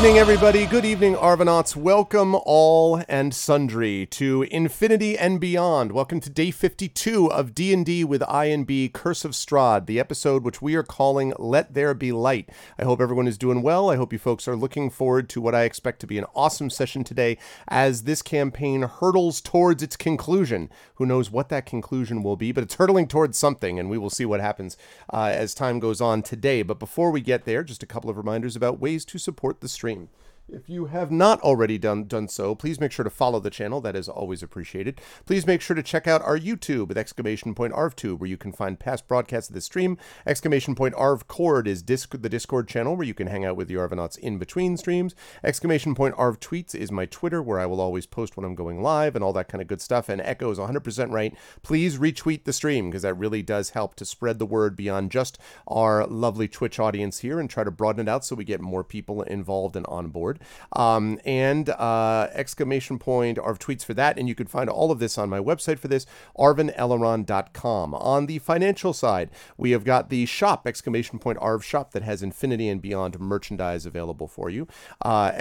evening, everybody. Good evening, Arvanauts. Welcome all and sundry to Infinity and Beyond. Welcome to day 52 of D&D with I&B Curse of Strahd, the episode which we are calling Let There Be Light. I hope everyone is doing well. I hope you folks are looking forward to what I expect to be an awesome session today as this campaign hurtles towards its conclusion. Who knows what that conclusion will be, but it's hurtling towards something, and we will see what happens as time goes on today. But before we get there, just a couple of reminders about ways to support the stream. If you have not already done so, please make sure to follow the channel. That is always appreciated. Please make sure to check out our YouTube with !ArvTube, where you can find past broadcasts of the stream. !ArvCord is the Discord channel where you can hang out with the Arvanauts in between streams. !ArvTweets is my Twitter, where I will always post when I'm going live and all that kind of good stuff. And Echo is 100% right. Please retweet the stream, because that really does help to spread the word beyond just our lovely Twitch audience here and try to broaden it out so we get more people involved and on board. Arv tweets for that, and you can find all of this on my website for this, arvaneleron.com. On the financial side, we have got the shop, Arv shop, that has Infinity and Beyond merchandise available for you. Arv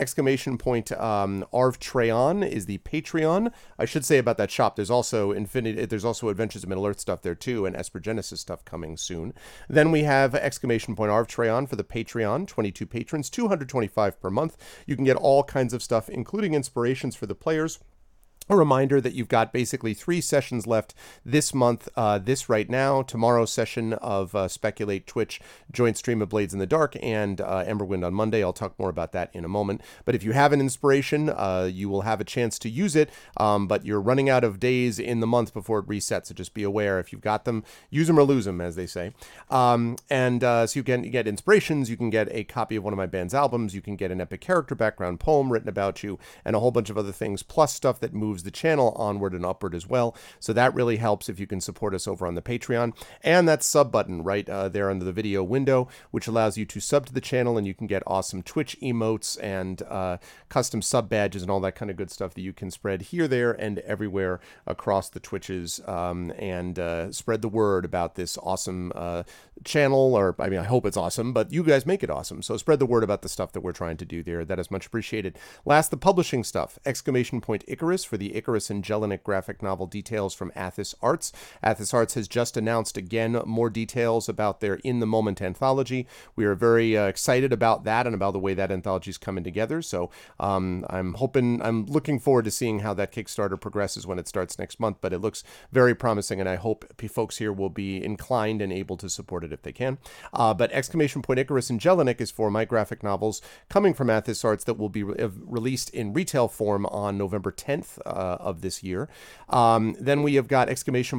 Treon is the Patreon. I should say about that shop, there's also Adventures of Middle-earth stuff there too, and Esper Genesis stuff coming soon. Then we have Arv Treon for the Patreon, 22 patrons, $225 per month. You can get all kinds of stuff, including inspirations for the players. A reminder that you've got basically 3 sessions left this month, this right now, tomorrow's session of Speculate Twitch, joint stream of Blades in the Dark, and Emberwind on Monday. I'll talk more about that in a moment. But if you have an inspiration, you will have a chance to use it, but you're running out of days in the month before it resets, so just be aware. If you've got them, use them or lose them, as they say. So you can get inspirations, you can get a copy of one of my band's albums, you can get an epic character background poem written about you, and a whole bunch of other things, plus stuff that moves the channel onward and upward as well. So that really helps if you can support us over on the Patreon. And that sub button right there under the video window, which allows you to sub to the channel, and you can get awesome Twitch emotes and custom sub badges and all that kind of good stuff that you can spread here, there, and everywhere across the Twitches, and spread the word about this awesome channel. Or, I mean, I hope it's awesome, but you guys make it awesome. So spread the word about the stuff that we're trying to do there. That is much appreciated. Last, the publishing stuff. Icarus for the Icarus and Jelinek graphic novel details from Athis Arts. Athis Arts has just announced again more details about their In the Moment anthology. We are very excited about that and about the way that anthology is coming together. So I'm looking forward to seeing how that Kickstarter progresses when it starts next month, but it looks very promising, and I hope folks here will be inclined and able to support it if they can. But Icarus and Jelinek is for my graphic novels coming from Athis Arts that will be released in retail form on November 10th of this year. Then we have got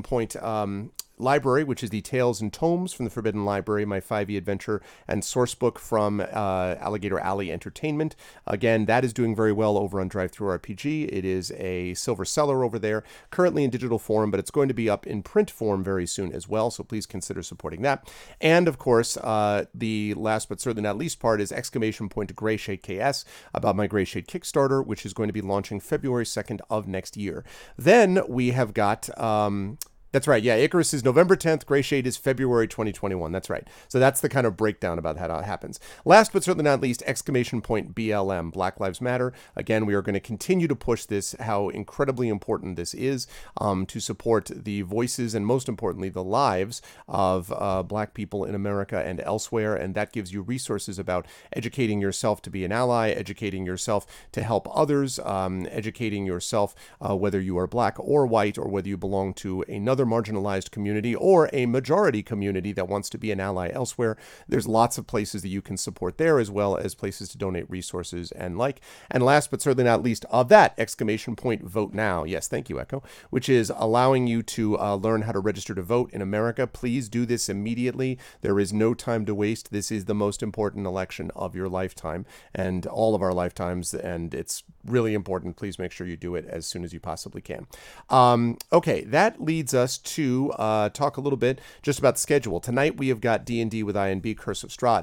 Library, which is the Tales and Tomes from the Forbidden Library, my 5e adventure and source book from Alligator Alley Entertainment. Again, that is doing very well over on DriveThruRPG. It is a silver seller over there, currently in digital form, but it's going to be up in print form very soon as well, so please consider supporting that. And of course, the last but certainly not least part is Greyshade KS, about my Greyshade Kickstarter, which is going to be launching February 2nd of next year. Then we have got That's right. Yeah, Icarus is November 10th. Greyshade is February 2021. That's right. So that's the kind of breakdown about how it happens. Last but certainly not least, BLM, Black Lives Matter. Again, we are going to continue to push this, how incredibly important this is to support the voices and most importantly, the lives of Black people in America and elsewhere. And that gives you resources about educating yourself to be an ally, educating yourself to help others, educating yourself whether you are Black or white or whether you belong to another marginalized community or a majority community that wants to be an ally elsewhere. There's lots of places that you can support there, as well as places to donate resources and like. And last but certainly not least of that, Vote Now. Yes, thank you, Echo, which is allowing you to learn how to register to vote in America. Please do this immediately. There is no time to waste. This is the most important election of your lifetime and all of our lifetimes, and it's really important. Please make sure you do it as soon as you possibly can. Okay, that leads us to talk a little bit just about the schedule. Tonight we have got D&D with I&B Curse of Strahd.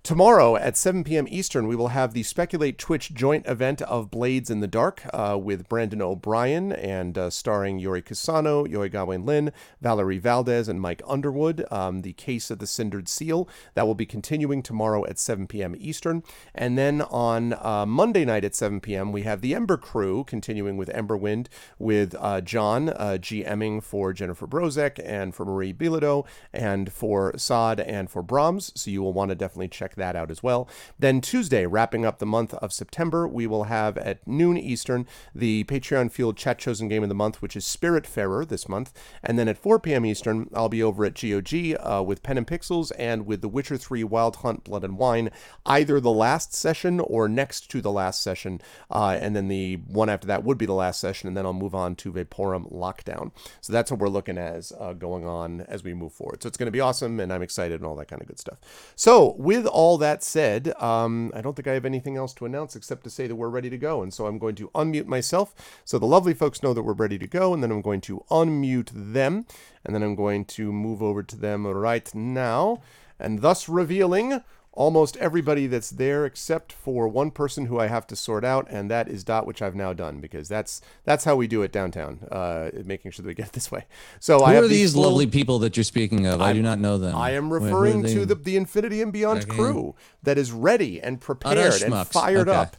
Tomorrow at 7 p.m. Eastern, we will have the Speculate Twitch joint event of Blades in the Dark with Brandon O'Brien and starring Yuri Kusano, Yoi Gawain Lin, Valerie Valdez, and Mike Underwood. The Case of the Cindered Seal. That will be continuing tomorrow at 7 p.m. Eastern. And then on Monday night at 7 p.m., we have the Ember Crew continuing with Emberwind with John GMing for Jennifer Brozek and for Marie Bilodeau and for Saad and for Brahms. So you will want to definitely check that out as well. Then Tuesday, wrapping up the month of September, we will have at noon Eastern the Patreon Fueled Chat Chosen Game of the Month, which is Spiritfarer this month. And then at 4 p.m. Eastern, I'll be over at GOG with Pen and Pixels and with The Witcher 3 Wild Hunt Blood and Wine, either the last session or next to the last session. And then the one after that would be the last session, and then I'll move on to Vaporum Lockdown. So that's what we're looking as going on as we move forward. So it's going to be awesome, and I'm excited and all that kind of good stuff. So with all that said, I don't think I have anything else to announce except to say that we're ready to go. And so I'm going to unmute myself so the lovely folks know that we're ready to go, and then I'm going to unmute them, and then I'm going to move over to them right now, and thus revealing almost everybody that's there except for one person who I have to sort out, and that is Dot, which I've now done, because that's how we do it downtown, making sure that we get this way. So who I have are these lovely people that you're speaking of? I do not know them. I am referring to the Infinity and Beyond crew that is ready and prepared and fired up.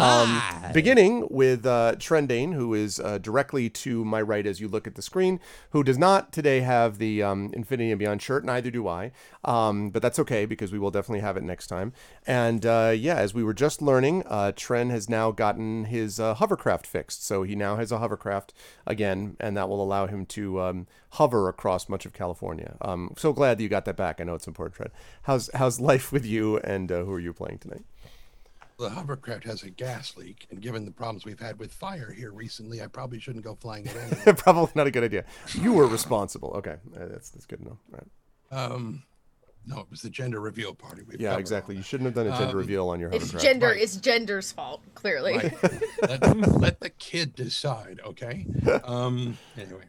Beginning with Trendane, who is directly to my right as you look at the screen, who does not today have the Infinity and Beyond shirt, neither do I, but that's okay because we will definitely have it next time. And as we were just learning, Tren has now gotten his hovercraft fixed, so he now has a hovercraft again, and that will allow him to hover across much of California. So glad that you got that back. I know it's important, Tren. How's life with you, and who are you playing tonight? The hovercraft has a gas leak, and given the problems we've had with fire here recently, I probably shouldn't go flying it anyway. Probably not a good idea. You were responsible. Okay, that's good to know. Right. No, it was the gender reveal party. Yeah, exactly. You shouldn't have done a gender reveal on your hovercraft. It's gender's fault, clearly. Right. let the kid decide, okay? Anyway.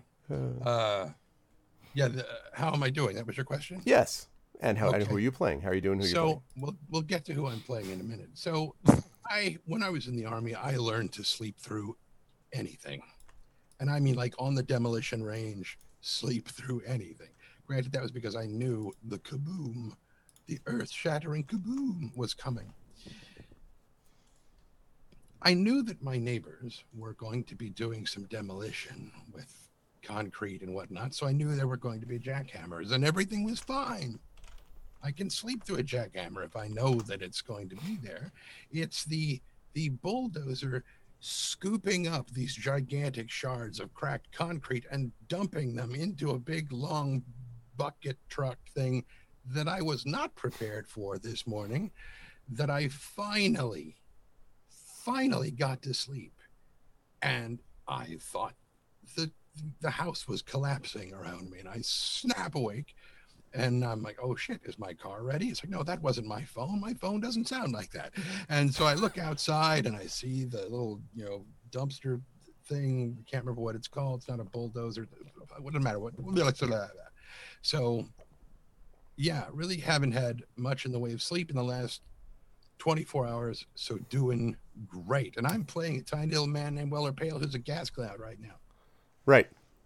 How am I doing? That was your question? Yes. And and who are you playing? How are you doing? We'll get to who I'm playing in a minute. So when I was in the Army, I learned to sleep through anything. And I mean, like on the demolition range, sleep through anything. Granted, that was because I knew the kaboom, the earth-shattering kaboom was coming. I knew that my neighbors were going to be doing some demolition with concrete and whatnot, so I knew there were going to be jackhammers, and everything was fine. I can sleep through a jackhammer if I know that it's going to be there. It's the bulldozer scooping up these gigantic shards of cracked concrete and dumping them into a big, long bucket truck thing that I was not prepared for this morning, that I finally got to sleep. And I thought the house was collapsing around me, and I snap awake. And I'm like, oh shit, is my car ready? It's like, no, that wasn't my phone. My phone doesn't sound like that. And so I look outside and I see the little, dumpster thing. I can't remember what it's called. It's not a bulldozer. It wouldn't matter what. So yeah, really haven't had much in the way of sleep in the last 24 hours. So doing great. And I'm playing a tiny little man named Weller Pale who's a gas cloud right now. Right.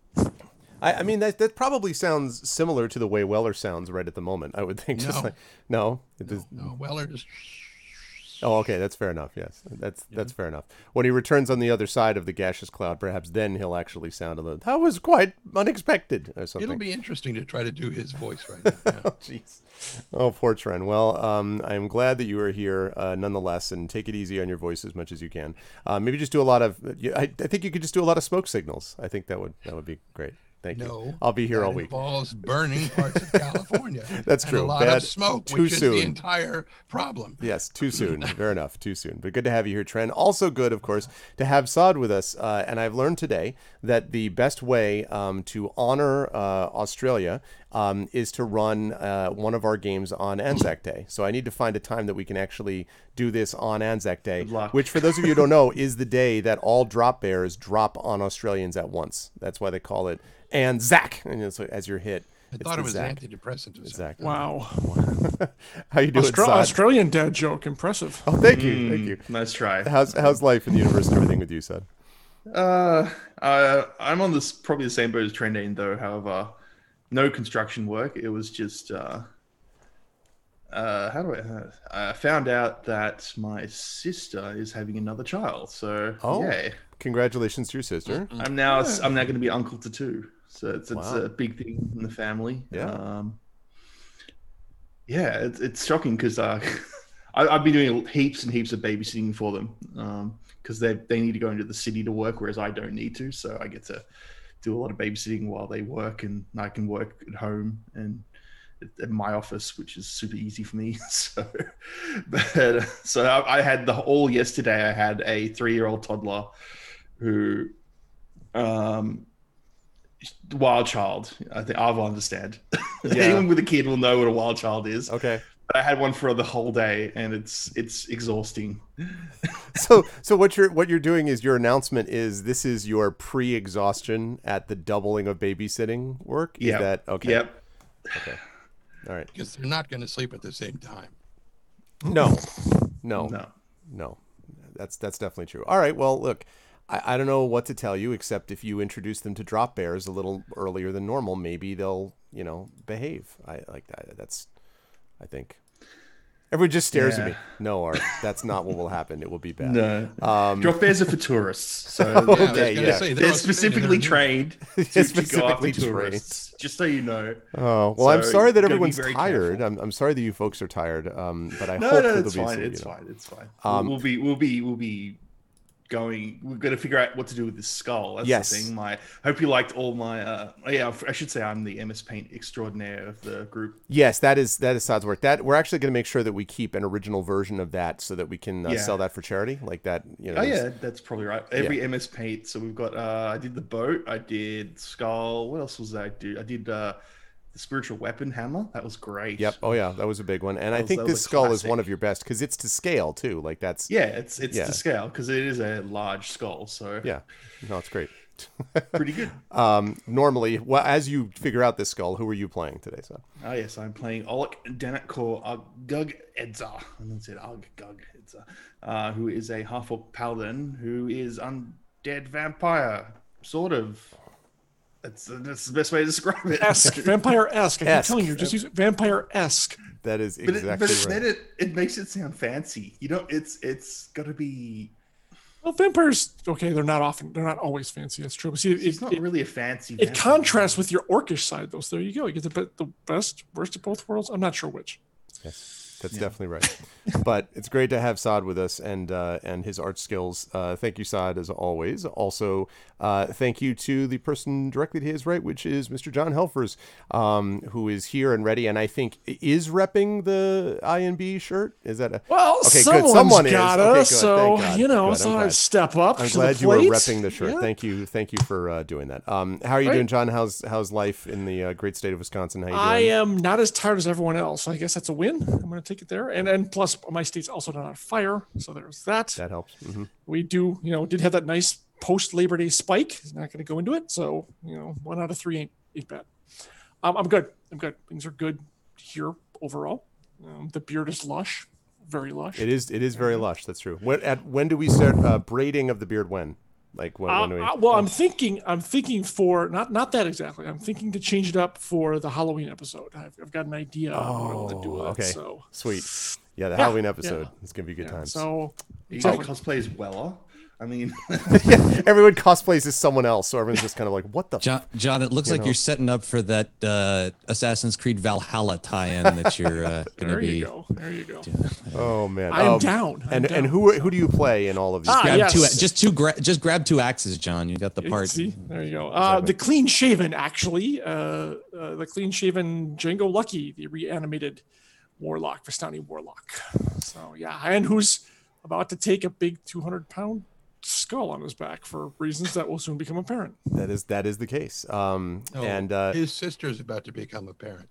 I mean, that probably sounds similar to the way Weller sounds right at the moment, I would think. No. No, Weller just... Oh, okay, that's fair enough, yes. That's fair enough. When he returns on the other side of the gaseous cloud, perhaps then he'll actually sound a little... That was quite unexpected, or something. It'll be interesting to try to do his voice right now. Yeah. Oh, jeez. Oh, poor Tren. Well, I'm glad that you are here nonetheless, and take it easy on your voice as much as you can. Maybe just do a lot of... I think you could just do a lot of smoke signals. I think that would be great. Thank you. I'll be here all week. Involves burning parts of California. That's true. And a lot of smoke, which is the entire problem. Yes, too soon. Fair enough. Too soon. But good to have you here, Tren. Also good, of course, to have Saad with us. And I've learned today that the best way to honor Australia is to run one of our games on Anzac Day. So I need to find a time that we can actually do this on Anzac Day, which for those of you who don't know is the day that all drop bears drop on Australians at once. That's why they call it Anzac, and as your hit I It's thought the it was Zach. antidepressant. Or Zach. Wow. How you doing, Saad? Australian dad joke. Impressive. Oh, thank you. Nice try. How's life in the universe and everything with you, Saad? I'm on this probably the same boat as Trendane though. However, no construction work. It was just I found out that my sister is having another child. So yay. Congratulations to your sister. I'm now going to be uncle to two. So it's a big thing in the family. Yeah. It's shocking because I've been doing heaps and heaps of babysitting for them because they need to go into the city to work, whereas I don't need to. So I get to do a lot of babysitting while they work, and I can work at home and at my office, which is super easy for me. So I had all yesterday. I had a 3-year-old toddler who wild child. I think I'll understand. Yeah. Anyone with a kid will know what a wild child is. Okay. But I had one for the whole day, and it's exhausting. So what you're doing is your announcement is this is your pre-exhaustion at the doubling of babysitting work. Is that okay? Yep. Okay. All right. because they're not going to sleep at the same time. No. That's definitely true. All right. Well, look, I don't know what to tell you except if you introduce them to drop bears a little earlier than normal, maybe they'll behave. I like that. I think. Everyone just stares at me. No, Art, that's not what will happen. It will be bad. No. Drop bears are for tourists. So they're specifically trained to go after tourists. Just so you know. Oh, well, I'm sorry that everyone's tired. I'm sorry that you folks are tired. But I hope that it's fine. It's fine. We'll be going. We're going to figure out what to do with this skull. That's the thing. I hope you liked all my. I should say I'm the MS Paint extraordinaire of the group. Yes, that is Saad's work. That we're actually going to make sure that we keep an original version of that so that we can sell that for charity, like that. That's probably right. Every MS Paint. So we've got. I did the boat. I did skull. What else was that I do? I did the spiritual weapon hammer. That was great. Yep. Oh yeah, that was a big one. And I think this skull is one of your best because it's to scale too. Like that's. Yeah, it's to scale because it is a large skull. So yeah, no, it's great. Pretty good. Normally, as you figure out this skull, who are you playing today, son? Oh yes, I'm playing Oleg Danakor Gug Edza. And then said Gug Edza, who is a half-orc paladin who is undead vampire, sort of. That's the best way to describe it. Vampire-esque. I keep telling you, just use it. Vampire-esque. That is exactly right. But then it makes it sound fancy. It's got to be. Well, vampires, okay, they're not always fancy. That's true. But see, it's not really a fancy. It contrasts with your orcish side, though. So there you go. You get the best, worst of both worlds. I'm not sure which. Yes, that's definitely right. But it's great to have Saad with us and his art skills. Thank you, Saad, as always. Also, thank you to the person directly to his right, which is Mr. John Helfers, who is here and ready, and I think is repping the INB shirt. Is that okay? Good. Someone got us, so so I step up. I'm glad you were repping the shirt. Yeah. Thank you for doing that. How are you doing, John? How's life in the great state of Wisconsin? How you doing? I am not as tired as everyone else. I guess that's a win. I'm going to take it there, and plus my state's also not on fire, so there's that. That helps. Mm-hmm. We did have that nice post Labor Day spike. He's not going to go into it, so 1 out of 3 ain't bad. I'm good. Things are good here overall. The beard is lush, very lush. It is very lush. That's true. When do we start braiding of the beard? When? Like when do we? Well, I'm thinking for not that exactly. I'm thinking to change it up for the Halloween episode. I've got an idea of what I want to do with it. Okay. So Sweet. Yeah, the Halloween episode. It's gonna be good times. So you cosplay as Weller. I mean, everyone cosplays as someone else, so everyone's just kind of like, "What the?" John, it looks like you're setting up for that Assassin's Creed Valhalla tie-in that you're going to be. There you go. Oh man, I'm down. And who do you play in all of these? Just grab 2 axes, John. You got the part. See, there you go. The clean shaven, actually, the clean shaven Django Lucky, the reanimated warlock, Vistani warlock. So yeah, and who's about to take a big 200-pound skull on his back for reasons that will soon become apparent. That is the case. And his sister's about to become apparent.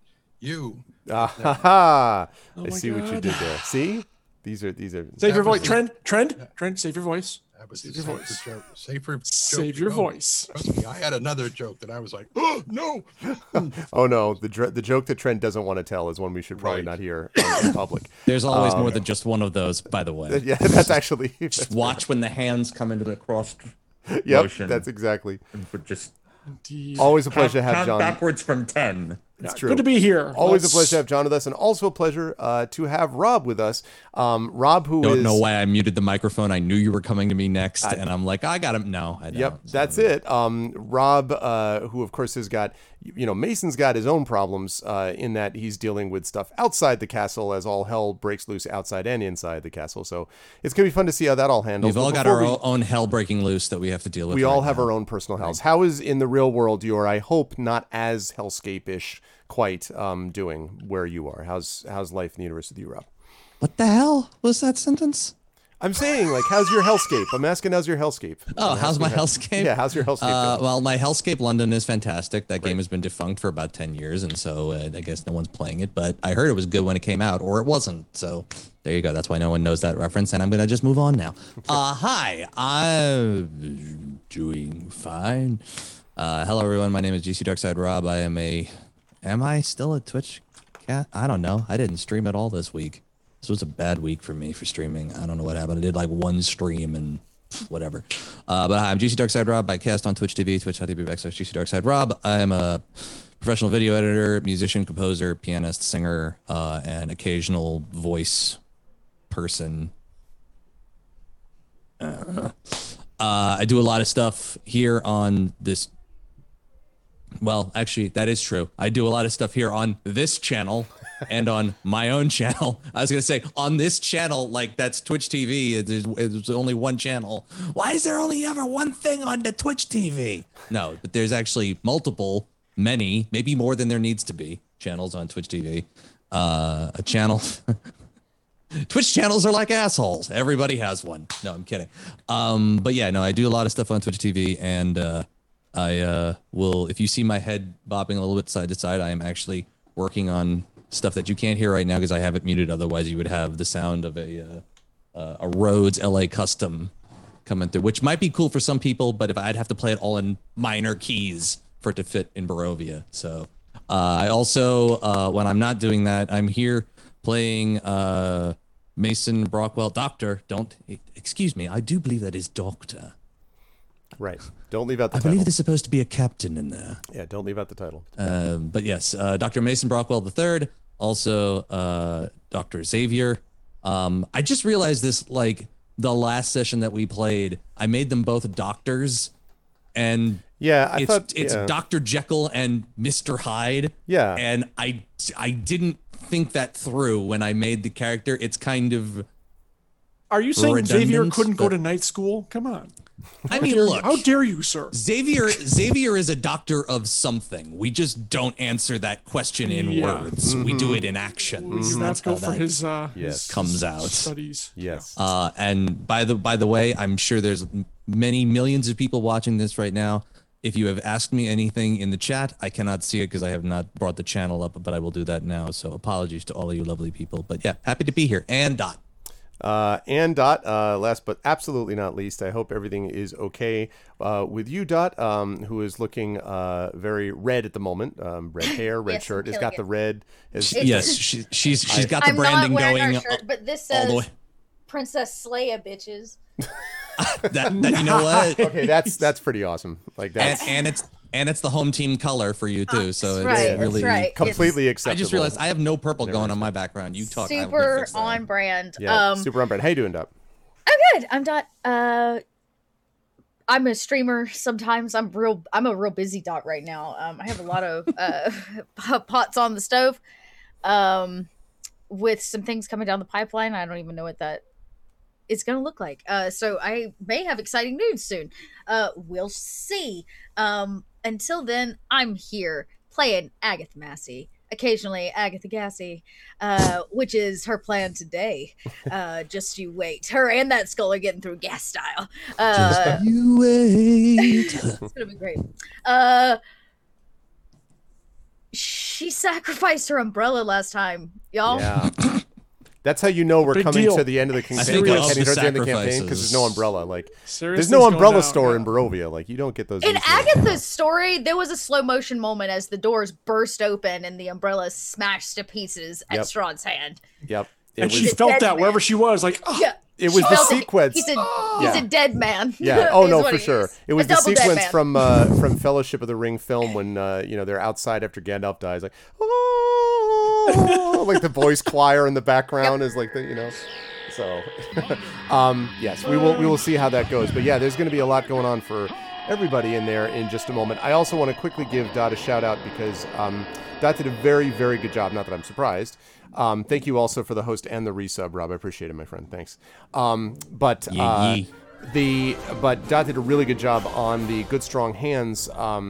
I see what you did there. See, these are. Save your voice, Trent. Save your voice. That was a Save your safer voice. joke. Safer Save joke your to go. voice. Trust me, I had another joke that I was like, oh no. Oh no, the joke that Trent doesn't want to tell is one we should probably Right. not hear in public. There's always more than just one of those, by the way. Yeah, that's actually. Just watch when the hands come into the cross Yep, motion. that's exactly. But just Indeed. Always a pleasure to have count John. backwards from 10. It's Yeah, true. Good to be here. Always a Let's- pleasure to have John with us, and also a pleasure to have Rob with us. Rob, who Don't is know why I muted the microphone. I knew you were coming to me next, and I'm like, I got him. No, I don't. Yep, that's it. Rob, who of course has got, Mason's got his own problems in that he's dealing with stuff outside the castle as all hell breaks loose outside and inside the castle. So it's gonna be fun to see how that all handles. We've all But got our before own hell breaking loose that we have to deal with. we all right have now. our own personal hells. How is in the real world your, I hope, not as hellscape-ish quite doing where you are? How's life in the universe with you, Rob? What the hell was that sentence? I'm saying, like, how's your hellscape? I'm asking, how's your hellscape? Oh, I'm how's my asking hellscape? Yeah, how's your hellscape going? Well, my Hellscape London is fantastic. That game has been defunct for about 10 years, and so I guess no one's playing it. But I heard it was good when it came out, or it wasn't. So there you go. That's why no one knows that reference, and I'm going to just move on now. Hi, I'm doing fine. Hello, everyone. My name is GC Darkside Rob. Am I still a Twitch cat? I don't know. I didn't stream at all this week. This was a bad week for me for streaming. I don't know what happened. I did like one stream and whatever. But hi, I'm GC Darkside Rob. I cast on Twitch TV, twitch.tv/GC Darkside Rob. I'm a professional video editor, musician, composer, pianist, singer, and occasional voice person. I do a lot of stuff here on this. Well, actually, that is true. I do a lot of stuff here on this channel and on my own channel. I was going to say on this channel, like that's Twitch TV. There's only one channel. Why is there only ever one thing on the Twitch TV? No, but there's actually many, maybe more than there needs to be channels on Twitch TV. A channel. Twitch channels are like assholes. Everybody has one. No, I'm kidding. But yeah, no, I do a lot of stuff on Twitch TV, and I will, if you see my head bobbing a little bit side to side, I am actually working on stuff that you can't hear right now because I have it muted. Otherwise, you would have the sound of a Rhodes LA Custom coming through, which might be cool for some people, but if I'd have to play it all in minor keys for it to fit in Barovia. So I also, when I'm not doing that, I'm here playing Mason Brockwell, Doctor. Excuse me, I do believe that is Doctor. Right. Don't leave out the I title. believe there's supposed to be a captain in there. Yeah, don't leave out the title. But yes, Dr. Mason Brockwell III, also Dr. Xavier. I just realized this, like the last session that we played, I made them both doctors, and Yeah, I it's thought it's Dr. Jekyll and Mr. Hyde. Yeah. and I didn't think that through when I made the character. It's kind of, Are you saying Xavier redundant, couldn't go but- to night school? Come on. I mean, Dare you- look, How dare you, sir? Xavier is a doctor of something. We just don't answer that question in Yeah. words. We do it in action. We do not go for his Yes. Comes out. studies. Yes. And by the way, I'm sure there's many millions of people watching this right now. If you have asked me anything in the chat, I cannot see it because I have not brought the channel up, but I will do that now. So apologies to all of you lovely people. But yeah, happy to be here. And Dot. And Dot, last but absolutely not least, I hope everything is okay with you, Dot, who is looking very red at the moment. Red hair, red Yes, shirt. I'm It's got killing the red. Yes, she's got the I'm not branding wearing going our shirt, but this all the says way. Princess Leia, bitches. That you know what? Okay, that's pretty awesome. Like that's And it's the home team color for you too. So That's it's right, really that's right. completely I acceptable. just realized I have no purple going on my background. You talk. I will Super fix that. on brand. Yeah, super on brand. How you doing, Dot? I'm good. I'm Dot. I'm a streamer sometimes. I'm a real busy Dot right now. I have a lot of pots on the stove with some things coming down the pipeline. I don't even know what that is going to look like. So I may have exciting news soon. We'll see. Until then, I'm here playing Agatha Massey. Occasionally Agatha Gassy, which is her plan today. Just you wait. Her and that skull are getting through gas style. You wait. It's gonna be great. She sacrificed her umbrella last time, y'all. Yeah. That's how you know we're Big coming deal. to the end of the think campaign. of Heading the towards the end of the campaign because there's no sacrifices. umbrella. Like, Serious there's things no going umbrella down, store yeah. in Barovia. Like, you don't get those. In easily. Agatha's story, there was a slow motion moment as the doors burst open and the umbrella smashed to pieces at Yep. Strahd's hand. Yep. It And was. she a felt dead that man. wherever she was, like, oh, Yeah. It She was the felt it. sequence. He's Yeah. a dead man. Yeah. Oh is no, what for he sure. is. It was A the double dead sequence man. from Fellowship of the Ring film when they're outside after Gandalf dies, like oh, like the voice choir in the background is like the. So, yes, we will see how that goes. But yeah, there's going to be a lot going on for everybody in there in just a moment. I also want to quickly give Dot a shout out because Dot did a very, very good job. Not that I'm surprised. Thank you also for the host and the resub, Rob. I appreciate it, my friend. Thanks. But Dot did a really good job on the Good Strong Hands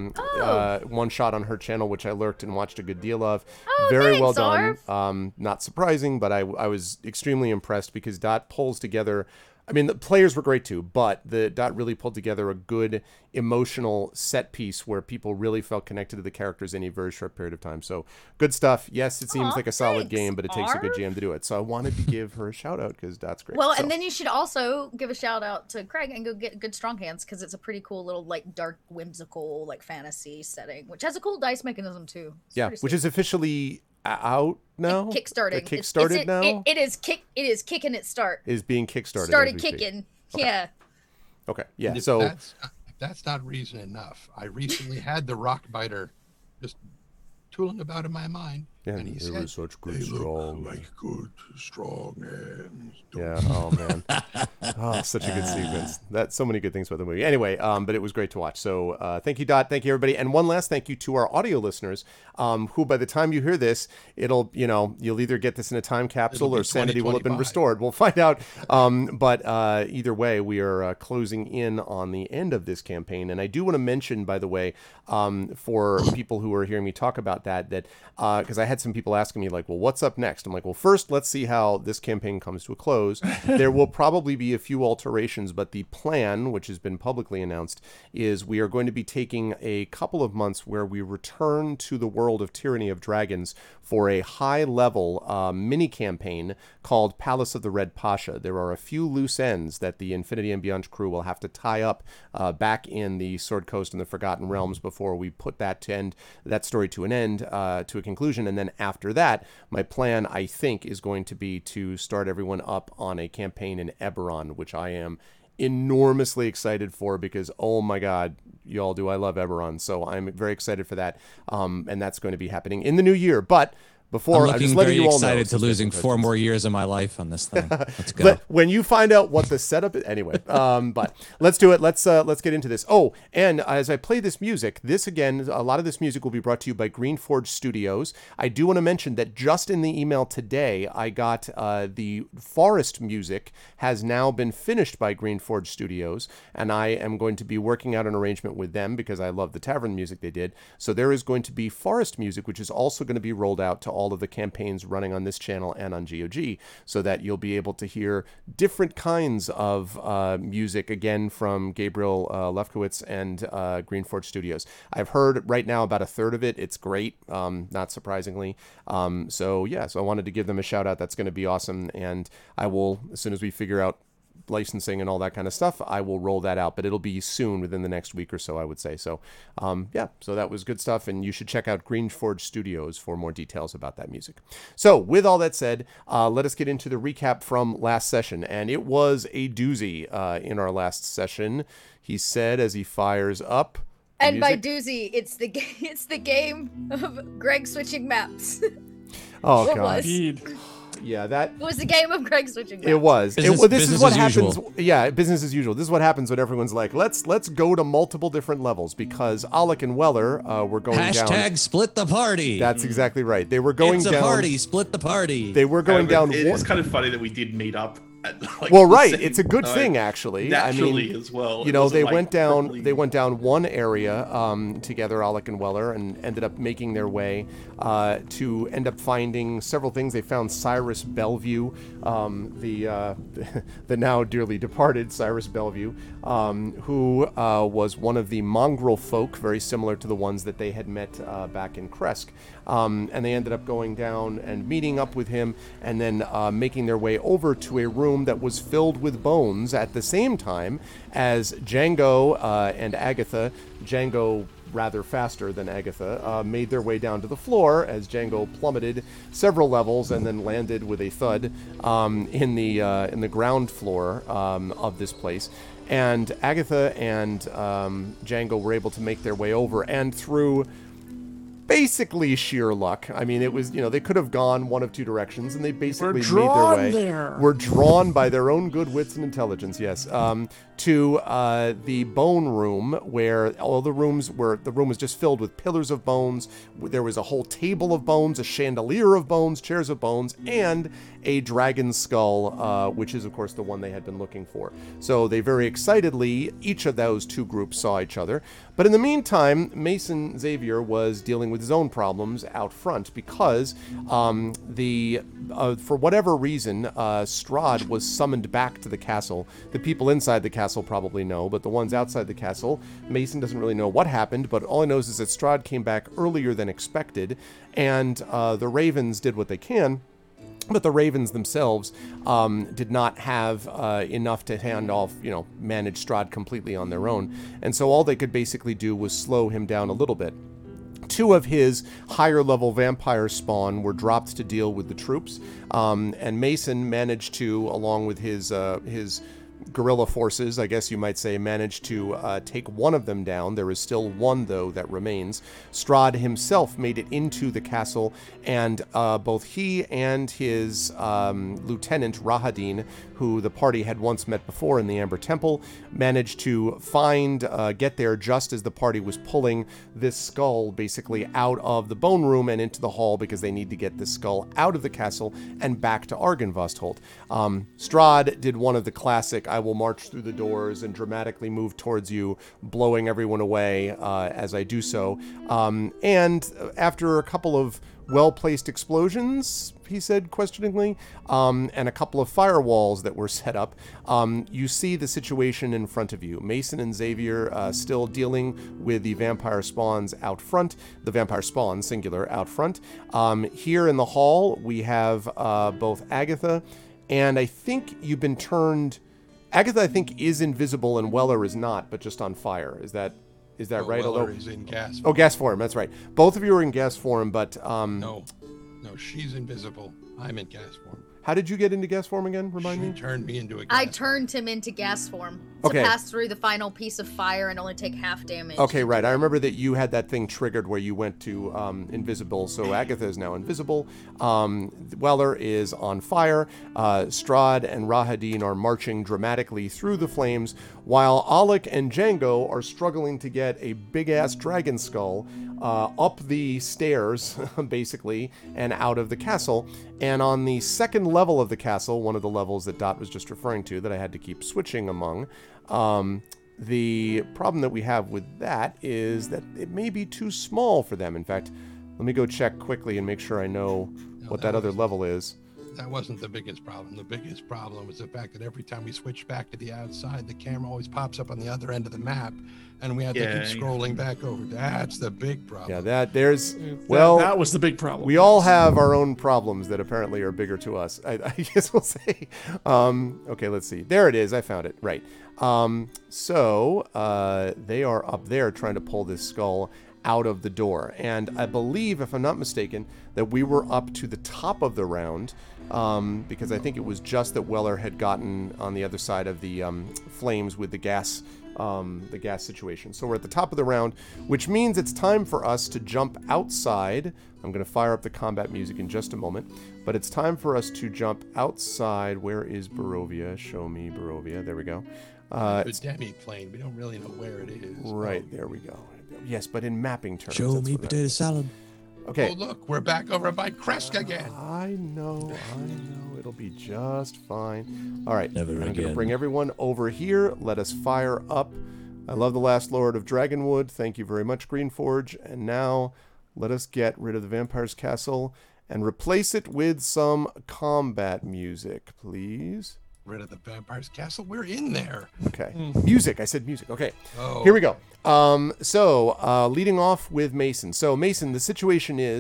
one shot on her channel, which I lurked and watched a good deal of. Very well thanks, done. Not surprising, but I was extremely impressed because Dot pulls together. I mean, the players were great too, but the Dot really pulled together a good emotional set piece where people really felt connected to the characters in a very short period of time. So good stuff. Yes, it seems Aw, like a solid thanks, game, but it takes a good Arv. GM to do it. So I wanted to give her a shout out because Dot's great. Well, So- and then you should also give a shout out to Craig and go get Good Strong Hands because it's a pretty cool little like dark, whimsical like fantasy setting, which has a cool dice mechanism too. It's yeah, pretty which sweet. is officially out now. Kickstarting. Kickstarted now. It is kicking its start. Is being kickstarted. Started as we speak. kicking. Yeah. Okay. Yeah. If So if that's not reason enough, I recently had the rock biter just tooling about in my mind, yeah, and he it said, was such good "They strong. look like good strong hands." Yeah. Oh man. Oh, such a good sequence. That's so many good things about the movie. Anyway, but it was great to watch. So thank you, Dot. Thank you, everybody. And one last thank you to our audio listeners, who by the time you hear this, you'll either get this in a time capsule It'll be or sanity will have been 2025. restored. We'll find out. But either way, we are closing in on the end of this campaign. And I do want to mention, by the way, for people who are hearing me talk about that because I had some people asking me like, well, what's up next? I'm like, well, first, let's see how this campaign comes to a close. There will probably be a few alterations, but the plan, which has been publicly announced, is we are going to be taking a couple of months where we return to the world of Tyranny of Dragons for a high-level mini campaign called Palace of the Red Pasha. There are a few loose ends that the Infinity and Beyond crew will have to tie up back in the Sword Coast and the Forgotten Realms before we put that story to an end, to a conclusion. And then after that, my plan, I think, is going to be to start everyone up on a campaign in Eberron, which I am enormously excited for because, oh my God, y'all, do I love Eberron. So I'm very excited for that. And that's going to be happening in the new year. But before, I'm I'm just looking letting very you all know. excited to since losing there's 4 no more years of my life on this thing. Let's go. But when you find out what the setup is, anyway. But let's do it. Let's get into this. Oh, and as I play this music, a lot of this music will be brought to you by Greenforge Studios. I do want to mention that just in the email today, I got the Forest music has now been finished by Greenforge Studios, and I am going to be working out an arrangement with them because I love the tavern music they did. So there is going to be Forest music, which is also going to be rolled out to all of the campaigns running on this channel and on GOG, so that you'll be able to hear different kinds of music again from Gabriel Lefkowitz and Greenforge Studios. I've heard right now about a third of it. It's great, not surprisingly. So I wanted to give them a shout out. That's going to be awesome, and I will, as soon as we figure out licensing and all that kind of stuff, I will roll that out, but it'll be soon, within the next week or so, I would say. So so that was good stuff, and you should check out Greenforge Studios for more details about that music. So with all that said, let us get into the recap from last session, and it was a doozy in our last session, he said as he fires up the And by music. doozy, it's the game of Greg switching maps. Oh What God, was? Indeed. yeah, that It was the game of Greg switching maps. it was. Business- This business is what as happens. usual. Yeah, business as usual. This is what happens when everyone's like, let's go to multiple different levels because Alec and Weller were going down. Hashtag split the party. That's exactly right. They were going it's a down. party. Split the party. They were going down. It's kind of funny that we did meet up. At, like, Well, the right. same It's a good time, thing, actually. Naturally, I mean, as well. You It know, wasn't, they like, went down. properly- They went down one area together, Alec and Weller, and ended up making their way to end up finding several things. They found Cyrus Bellevue, the now dearly departed Cyrus Bellevue, who was one of the mongrel folk, very similar to the ones that they had met back in Kresk. And they ended up going down and meeting up with him, and then making their way over to a room that was filled with bones at the same time as Django and Agatha. Django rather faster than Agatha, made their way down to the floor as Django plummeted several levels and then landed with a thud in the ground floor of this place. And Agatha and Django were able to make their way over, and through basically sheer luck. I mean, it was, they could have gone one of two directions, and they basically made their way. Were drawn by their own good wits and intelligence, yes, to the bone room, where the room was just filled with pillars of bones. There was a whole table of bones, a chandelier of bones, chairs of bones, and a dragon skull, which is, of course, the one they had been looking for. So they very excitedly, each of those two groups saw each other. But in the meantime, Mason Xavier was dealing with his own problems out front because for whatever reason, Strahd was summoned back to the castle. The people inside the castle probably know, but the ones outside the castle, Mason doesn't really know what happened, but all he knows is that Strahd came back earlier than expected, and the Ravens did what they can. But the Ravens themselves did not have enough to manage Strahd completely on their own. And so all they could basically do was slow him down a little bit. Two of his higher-level vampire spawn were dropped to deal with the troops. And Mason managed to, along with his guerrilla forces, I guess you might say, managed to take one of them down. There is still one, though, that remains. Strahd himself made it into the castle, and both he and his lieutenant, Rahadin, who the party had once met before in the Amber Temple, managed to get there just as the party was pulling this skull basically out of the bone room and into the hall, because they need to get this skull out of the castle and back to Argynvostholt. Strahd did one of the classic, I will march through the doors and dramatically move towards you, blowing everyone away as I do so. And after a couple of well-placed explosions, he said questioningly, and a couple of firewalls that were set up, you see the situation in front of you. Mason and Xavier still dealing with the vampire spawns out front, the vampire spawns, singular, out front. Here in the hall, we have both Agatha, and I think you've been turned... Agatha, I think, is invisible, and Weller is not, but just on fire. Is that right? Weller is in gas form. Oh, gas form, that's right. Both of you are in gas form, but... No, she's invisible. I'm in gas form. How did you get into gas form again? Remind me? She turned me into a gas I turned him into gas form to pass through the final piece of fire and only take half damage. Okay, right. I remember that you had that thing triggered where you went to invisible, so Agatha is now invisible. Weller is on fire. Strahd and Rahadin are marching dramatically through the flames, while Alec and Django are struggling to get a big-ass dragon skull up the stairs, basically, and out of the castle. And on the second level of the castle, one of the levels that Dot was just referring to, that I had to keep switching among, the problem that we have with that is that it may be too small for them. In fact, let me go check quickly and make sure I know what that other level is. That wasn't the biggest problem. The biggest problem was the fact that every time we switch back to the outside, the camera always pops up on the other end of the map, and we have to keep scrolling back over. That's the big problem. Yeah, that was the big problem. We all have our own problems that apparently are bigger to us, I guess we'll say. Okay, let's see. There it is. I found it. Right. So they are up there trying to pull this skull out of the door. And I believe, if I'm not mistaken, that we were up to the top of the round, because I think it was just that Weller had gotten on the other side of the flames with the gas situation. So we're at the top of the round, which means it's time for us to jump outside. I'm going to fire up the combat music in just a moment, but it's time for us to jump outside. Where is Barovia? Show me Barovia. There we go. It's a demi-plane. We don't really know where it is. Right, there we go. Yes, but in mapping terms. Show me potato salad. Okay. Oh, look, we're back over by Kresk again. I know. It'll be just fine. All right. Never I'm again. going to bring everyone over here. Let us fire up. I love the Last Lord of Dragonwood. Thank you very much, Greenforge. And now let us get rid of the Vampire's Castle and replace it with some combat music, please. Rid of the Vampire's Castle? We're in there. Okay. Music. I said music. Okay. Oh. Here we go. So leading off with Mason. So, Mason, the situation is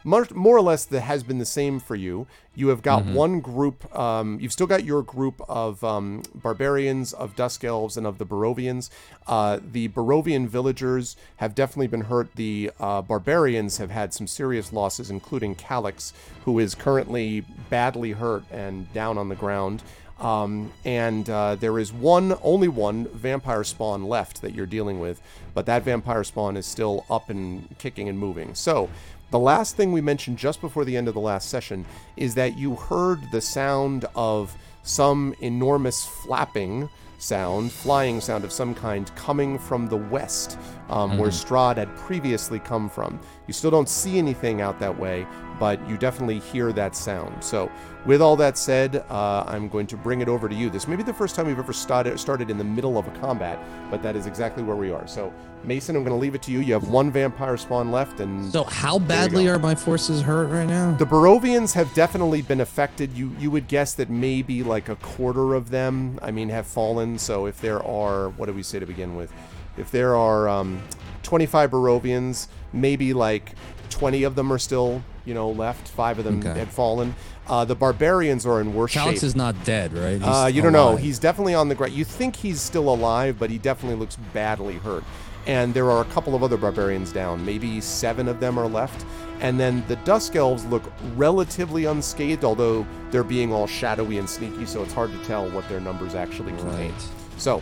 more or less that has been the same for you. You have got one group. You've still got your group of barbarians, of Dusk Elves, and of the Barovians. The Barovian villagers have definitely been hurt. The barbarians have had some serious losses, including Calix, who is currently badly hurt and down on the ground. There is only one vampire spawn left that you're dealing with, but that vampire spawn is still up and kicking and moving. So, the last thing we mentioned just before the end of the last session is that you heard the sound of some enormous flying sound of some kind coming from the west, where Strahd had previously come from. You still don't see anything out that way, but you definitely hear that sound. So, with all that said, I'm going to bring it over to you. This may be the first time we've ever started in the middle of a combat, but that is exactly where we are. So, Mason, I'm going to leave it to you. You have one vampire spawn left, and So how badly are my forces hurt right now? the Barovians have definitely been affected. You would guess that maybe like a quarter of them, have fallen. So if there are, what did we say to begin with? If there are 25 Barovians, maybe like 20 of them are still, left. 5 of them had fallen. The barbarians are in worse Calix shape. is not dead, right? You don't know. He's definitely on the ground. You think he's still alive, but he definitely looks badly hurt. And there are a couple of other barbarians down. Maybe 7 of them are left. And then the Dusk Elves look relatively unscathed, although they're being all shadowy and sneaky, so it's hard to tell what their numbers actually contain. Right. So,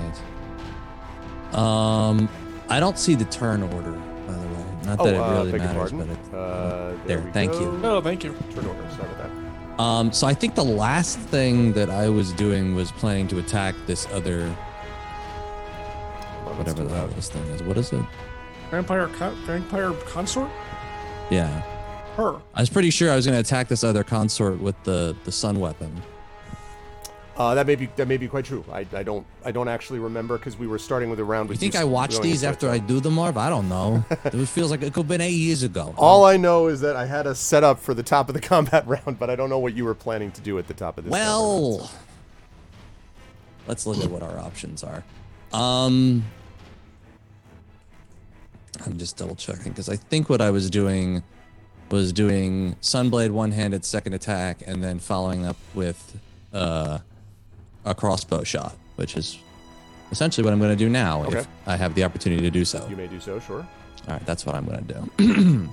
I don't see the turn order, by the way. Not that it really beg your matters, pardon. but There we thank go. you. Oh, thank you. Turn order. Sorry about that. So I think the last thing that I was doing was planning to attack this other, whatever the hell this thing is. What is it? Vampire consort? Yeah. Her. I was pretty sure I was going to attack this other consort with the sun weapon. That may be quite true. I don't actually remember because we were starting with a round. You think I watched these after I do them, Marv? I don't know. It feels like it could have been 8 years ago. All I know is that I had a setup for the top of the combat round, but I don't know what you were planning to do at the top of this. Well, let's look at what our options are. I'm just double checking because I think what I was doing was doing Sunblade one-handed second attack and then following up with a crossbow shot, which is essentially what I'm going to do now if I have the opportunity to do so. You may do so, sure. All right, that's what I'm going to do.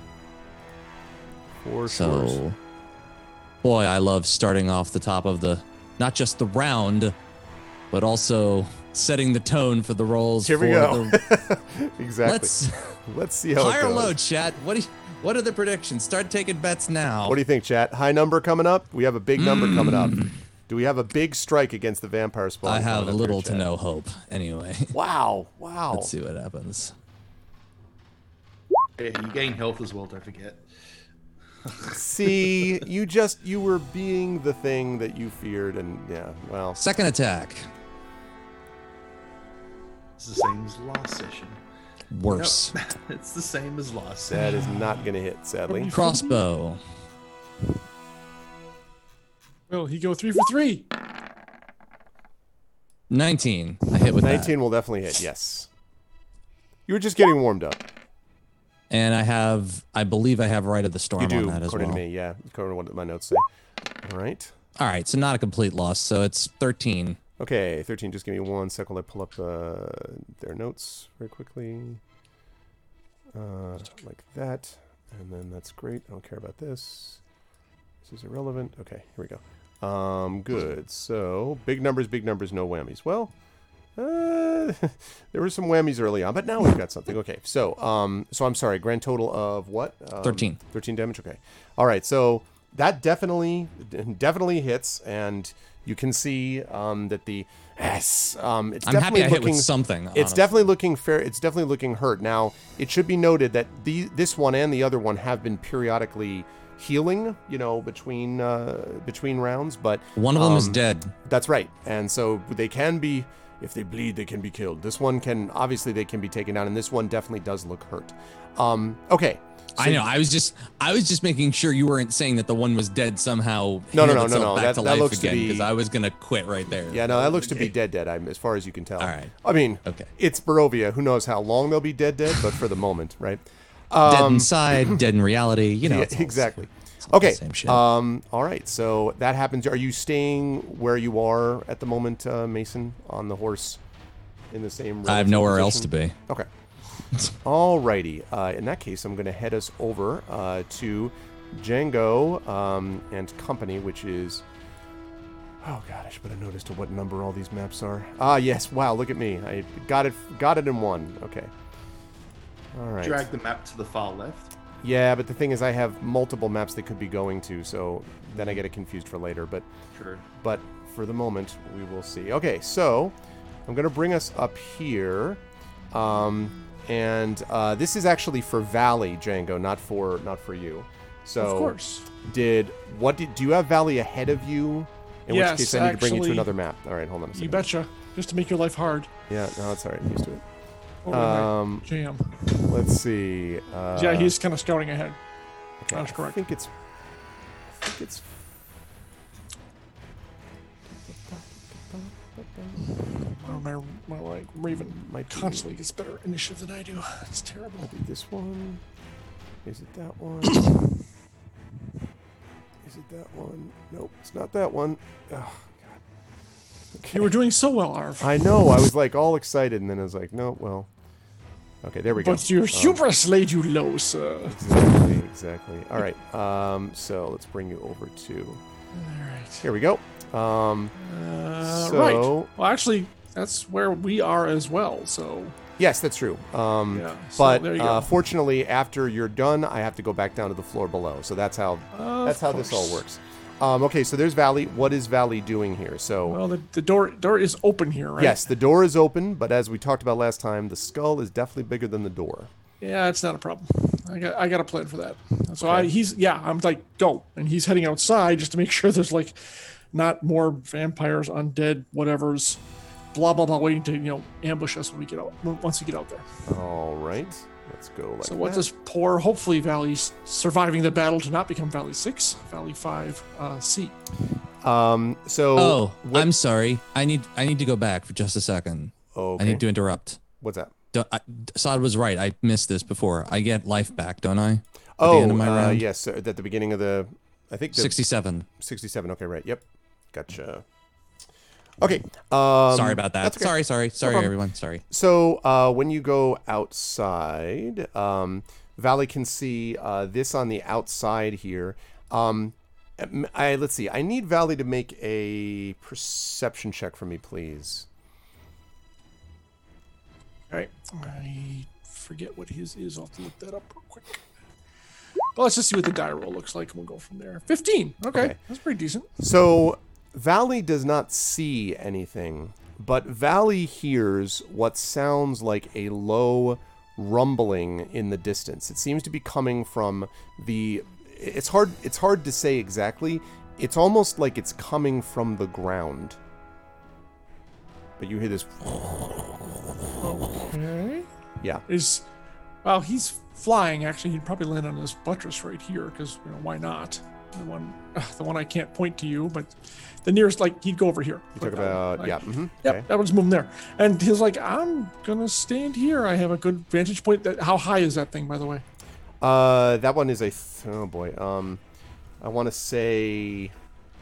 For So, sure. boy, I love starting off the top of not just the round, but also setting the tone for the rolls. Here we for go. the- Exactly. Let's see how High it or goes. low, chat? What are the predictions? Start taking bets now. What do you think, chat? High number coming up? We have a big number coming up. Do we have a big strike against the vampire spawn? I have coming up here, little to chat? no hope. Anyway, Wow. let's see what happens. Yeah, you gain health as well, don't forget. See, you were being the thing that you feared, and yeah, well. Second attack. It's the same as last session. Worse. Nope. It's the same as last That session. is not going to hit, sadly. Crossbow. Will he go 3 for 3? 19. I hit with 19 will definitely hit, yes. You were just getting warmed up. that. And I believe I have Rite of the Storm You do, on that as according well. to me, yeah. According to what my notes say. All right. All right, so not a complete loss. So it's 13. Okay, 13. Just give me 1 second. Let pull up their notes very quickly. Like that. And then that's great. I don't care about this. This is irrelevant. Okay, here we go. Good. So, big numbers, no whammies. Well, there were some whammies early on, but now we've got something. Okay, so I'm sorry. Grand total of what? 13. 13 damage. Okay. All right. So that definitely hits, and you can see that the it's I'm definitely happy I hit looking with something. It's honestly. definitely looking fair. It's definitely looking hurt. Now, it should be noted that this one and the other one have been periodically healing, between rounds, but One of them is dead. that's right. And so they can be, if they bleed, they can be killed. This one obviously they can be taken down, and this one definitely does look hurt. Okay. So I know. I was just making sure you weren't saying that the one was dead somehow. No. healed itself back That to life looks to again, be- because I was gonna quit right there. Yeah, no, that looks to be dead. As far as you can tell. All right. I mean, Okay. it's Barovia. Who knows how long they'll be dead, but for the moment, right? Dead inside, dead in reality. You know, Yeah, it's all- exactly. it's all the Okay. same shit. All right. So that happens. Are you staying where you are at the moment, Mason, on the horse, in the same? I have relative nowhere else to position? be. Okay. Alrighty. In that case, I'm going to head us over to Django and company, which is. Oh god, I should have noticed what number all these maps are. Ah, yes. Wow, look at me. I got it in one. Okay. All right. Drag the map to the far left. Yeah, but the thing is, I have multiple maps they could be going to, so then I get it confused for later. True. But for the moment, we will see. Okay, so I'm gonna bring us up here, and this is actually for Valley, Django, not for you. So Of course. do you have Valley ahead of you? In Yes, which case, I need to bring you to actually- another map. All right, hold on a second. You betcha. Just to make your life hard. Yeah, no, it's all right. I'm used to it. Over my Um, jam. Let's see. Yeah, he's kind of scouting ahead. Okay, That's I correct. think it's. Oh, my like Raven Might be- constantly gets better initiative than I do. It's terrible. Maybe this one. Is it that one? Is it that one? Nope, it's not that one. Oh, God. You were doing so well, Arv. I know. I was like all excited, and then I was like, no, well. Okay, there we go. But your hubris laid you low, sir. Exactly. All right. So let's bring you over to. All right. Here we go. Right. Well, actually, that's where we are as well. So Yes, that's true. Yeah, so But there you go. fortunately, after you're done, I have to go back down to the floor below. So that's how this all course. works. Okay, so there's Valley. What is Valley doing here? So well, the door is open here, right? yes, the door is open, but as we talked about last time, the skull is definitely bigger than the door. Yeah, it's not a problem. I got a plan for that. So I'm like go, and he's heading outside just to make sure there's like not more vampires, undead, whatever's, blah blah blah, waiting to ambush us when we get out once we get out there. All right, let's go. Like So what that. does poor, hopefully Valley's surviving the battle to not become Valley 6, Valley 5, C. So Oh, I'm sorry. I need to go back for just a second. okay. I need to interrupt. What's that? Saad was right. I missed this before. I get life back, don't I? At Oh, the end of my round? yes, at the beginning of the, I think the 67. 67. Okay, right. Yep, gotcha. Okay. Sorry about that. that's okay. Sorry, problem. everyone. Sorry. So when you go outside, Valley can see this on the outside here. Let's see. I need Valley to make a perception check for me, please. All right. I forget what his is. I'll have to look that up real quick. Well, let's just see what the die roll looks like, and we'll go from there. 15. Okay. That's pretty decent. So Valley does not see anything, but Valley hears what sounds like a low rumbling in the distance. It seems to be coming from the. It's hard to say exactly. It's almost like it's coming from the ground. But you hear this. Okay. Yeah. Well, he's flying. Actually, he'd probably land on this buttress right here because why not? The one I can't point to you, but the nearest, like, he'd go over here. You talk about Like, yeah. Yep, Okay. that one's moving there. And he's like, I'm gonna stand here. I have a good vantage point. How high is that thing, by the way? That one is oh boy. I want to say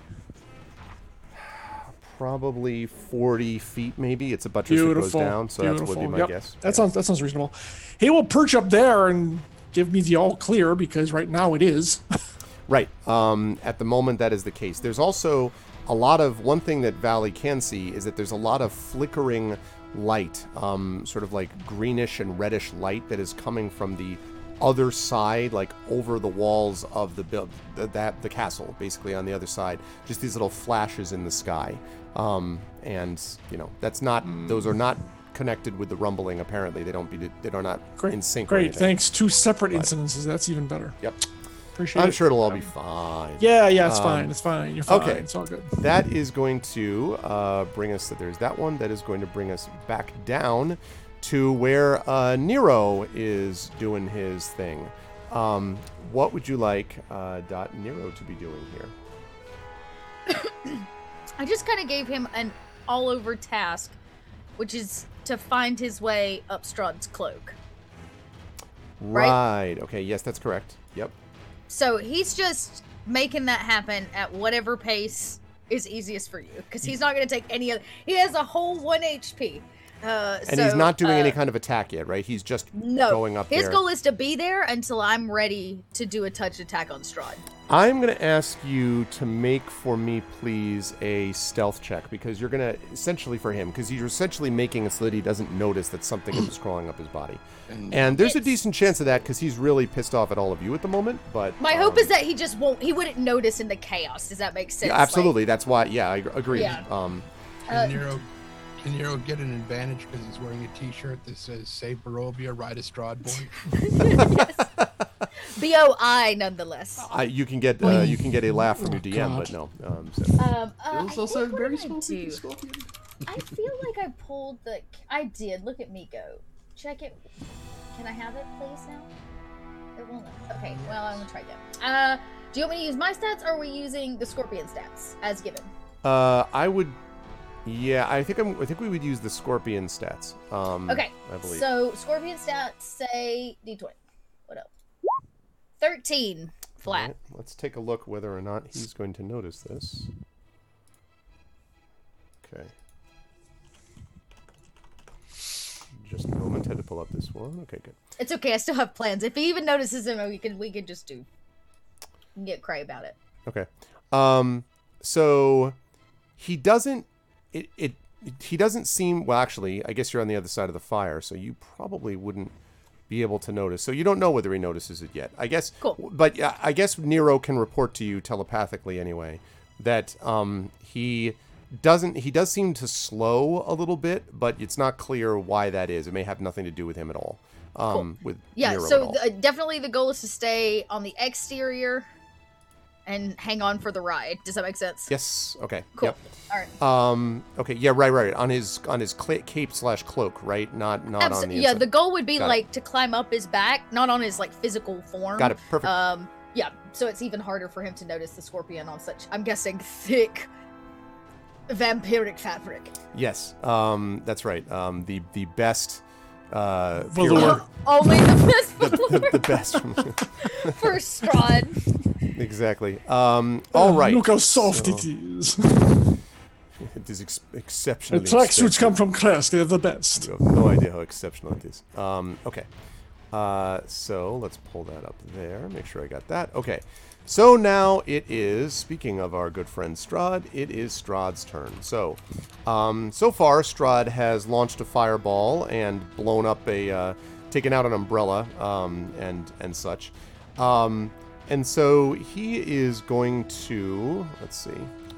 probably 40 feet, maybe. It's a buttress that goes Beautiful. down, so that would be my Yep, guess. That sounds reasonable. He will perch up there and give me the all clear because right now it is. Right. At the moment, that is the case. There's also a lot of one thing that Valley can see is that there's a lot of flickering light, sort of like greenish and reddish light that is coming from the other side, like over the walls of the castle, basically on the other side. Just these little flashes in the sky, and that's not; those are not connected with the rumbling. Apparently, they are not in sync. or Great, anything. thanks. Two separate incidences. That's even better. Yep. Appreciate I'm it. sure it'll all be fine. Yeah, it's fine. It's fine. You're fine. okay. It's all good. That is going to bring us. There's that one. That is going to bring us back down to where Nero is doing his thing. What would you like Nero to be doing here? I just kind of gave him an all-over task, which is to find his way up Strahd's cloak. Right. Okay. Yes, that's correct. Yep. So he's just making that happen at whatever pace is easiest for you, because he's not going to take any other. He has a whole 1 HP. And he's not doing any kind of attack yet, right? He's just going up there. His goal is to be there until I'm ready to do a touch attack on Strahd. I'm going to ask you to make for me, please, a stealth check, because you're going to, essentially for him, because you're essentially making it so that he doesn't notice that something is crawling up his body. And there's a decent chance of that, because he's really pissed off at all of you at the moment, but... My hope is that he wouldn't notice in the chaos. Does that make sense? Yeah, absolutely. That's why, yeah, I agree. Yeah. Can Nero get an advantage because he's wearing a T-shirt that says "Save Barovia, Ride a Strahd Boy"? BOI, nonetheless. You can get a laugh from your DM, but no. There's also a very small scorpion. I feel like I pulled the. I did. Look at me go. Check it. Can I have it, please? Now. It won't. Okay. Well, I'm gonna try again. Do you want me to use my stats, or are we using the scorpion stats as given? I would. Yeah, I think we would use the scorpion stats. Okay. I believe. So scorpion stats say D20. What up? 13 flat. Right, let's take a look whether or not he's going to notice this. Okay. Just a moment, had to pull up this one. Okay, good. It's okay. I still have plans. If he even notices him, we could just get cray about it. Okay. So he doesn't. He doesn't seem. Well, actually, I guess you're on the other side of the fire, so you probably wouldn't be able to notice. So you don't know whether he notices it yet. I guess. Cool. But I guess Nero can report to you telepathically anyway that he doesn't. He does seem to slow a little bit, but it's not clear why that is. It may have nothing to do with him at all. Cool. With yeah. Nero So at all. definitely the goal is to stay on the exterior and hang on for the ride. Does that make sense? Yes. Okay. Cool. Yep. All right. Okay. Yeah. Right. On his cape/cloak, right? Not on the inside. Yeah. The goal would be Got like to climb up his back, not on his like physical form. Got it. Perfect. Yeah. So it's even harder for him to notice the scorpion on such, I'm guessing, thick vampiric fabric. Yes. That's right. The best. Velour. Only the best the best. for Strahd. Exactly. All right. Look how soft it is. It is The exceptionally. tracksuits come from Kresk. They're the best. You have no idea how exceptional it is. Okay. So let's pull that up there. Make sure I got that. Okay. So now it is, speaking of our good friend Strahd, it is Strahd's turn. So, so far Strahd has launched a fireball and blown up taken out an umbrella, and such. And so he is going to, let's see.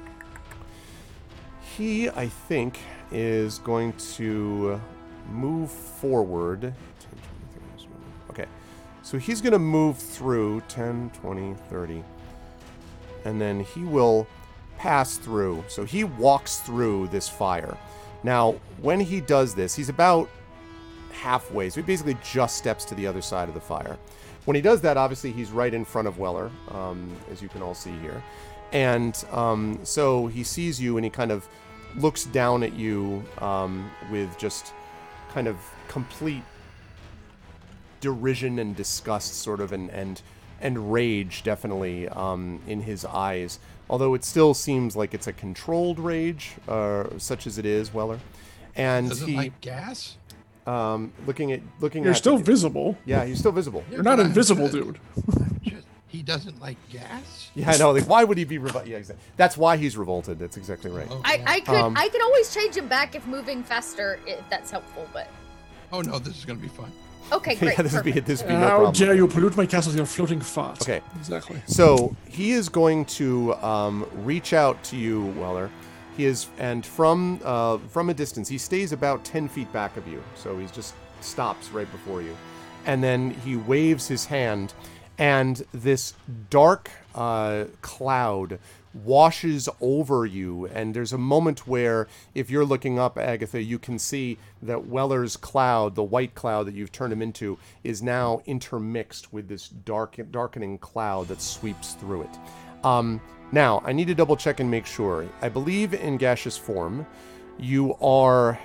He, I think, is going to move forward. Okay. So he's going to move through 10, 20, 30. And then he will pass through. So he walks through this fire. Now, when he does this, he's about halfway. So he basically just steps to the other side of the fire. When he does that, obviously, he's right in front of Weller, as you can all see here. And so he sees you and he kind of looks down at you with just kind of complete derision and disgust, sort of, and rage, definitely, in his eyes. Although it still seems like it's a controlled rage, such as it is, Weller. And Doesn't he, like gas? looking You're at still the, visible. Yeah, he's still visible. You're not invisible, dude. He doesn't like gas? Yeah, I know. Like, why would he be revolted? Yeah, exactly. That's why he's revolted. That's exactly right. Oh, I could always change him back if moving faster, if that's helpful, but oh no, this is gonna be fun. okay, great. Yeah, this would be perfect. no How problem. dare you pollute my castle with your floating fart? Okay. Exactly. So he is going to reach out to you, Weller. He is, and from a distance, he stays about 10 feet back of you. So he just stops right before you, and then he waves his hand, and this dark cloud washes over you. And there's a moment where, if you're looking up, Agatha, you can see that Weller's cloud, the white cloud that you've turned him into, is now intermixed with this darkening cloud that sweeps through it. Now, I need to double check and make sure. I believe in gaseous form, you are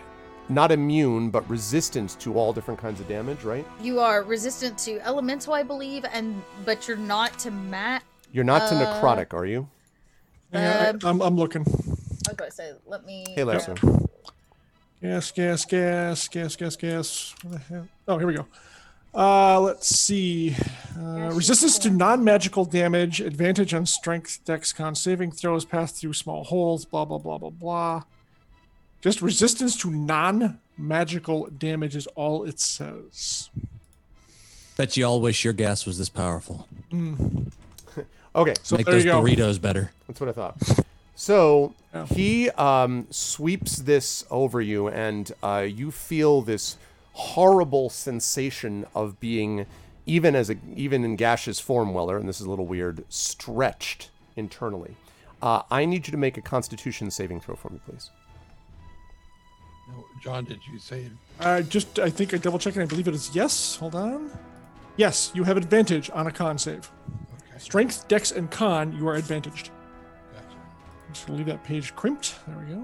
not immune, but resistant to all different kinds of damage, right? You are resistant to elemental, I believe, but you're not to You're not to necrotic, are you? Yeah, I'm looking. I was about to say, let me. Hey, Larson. Gas. Where the hell? Oh, here we go. Let's see. Resistance to non-magical damage, advantage on strength, dex, con saving throws, pass through small holes, blah, blah, blah, blah, blah. Just resistance to non-magical damage is all it says. Bet you all wish your gas was this powerful. Okay. So Make there those you go. burritos better. That's what I thought. So he sweeps this over you, and you feel this horrible sensation of being, even in gaseous form, Weller, and this is a little weird, stretched internally. I need you to make a Constitution saving throw for me, please. No, John, did you say? I think I double checked and I believe it is yes. Hold on. Yes, you have advantage on a con save. Okay, Strength, dex, and con, you are advantaged. gotcha. I'm just gonna leave that page crimped. There we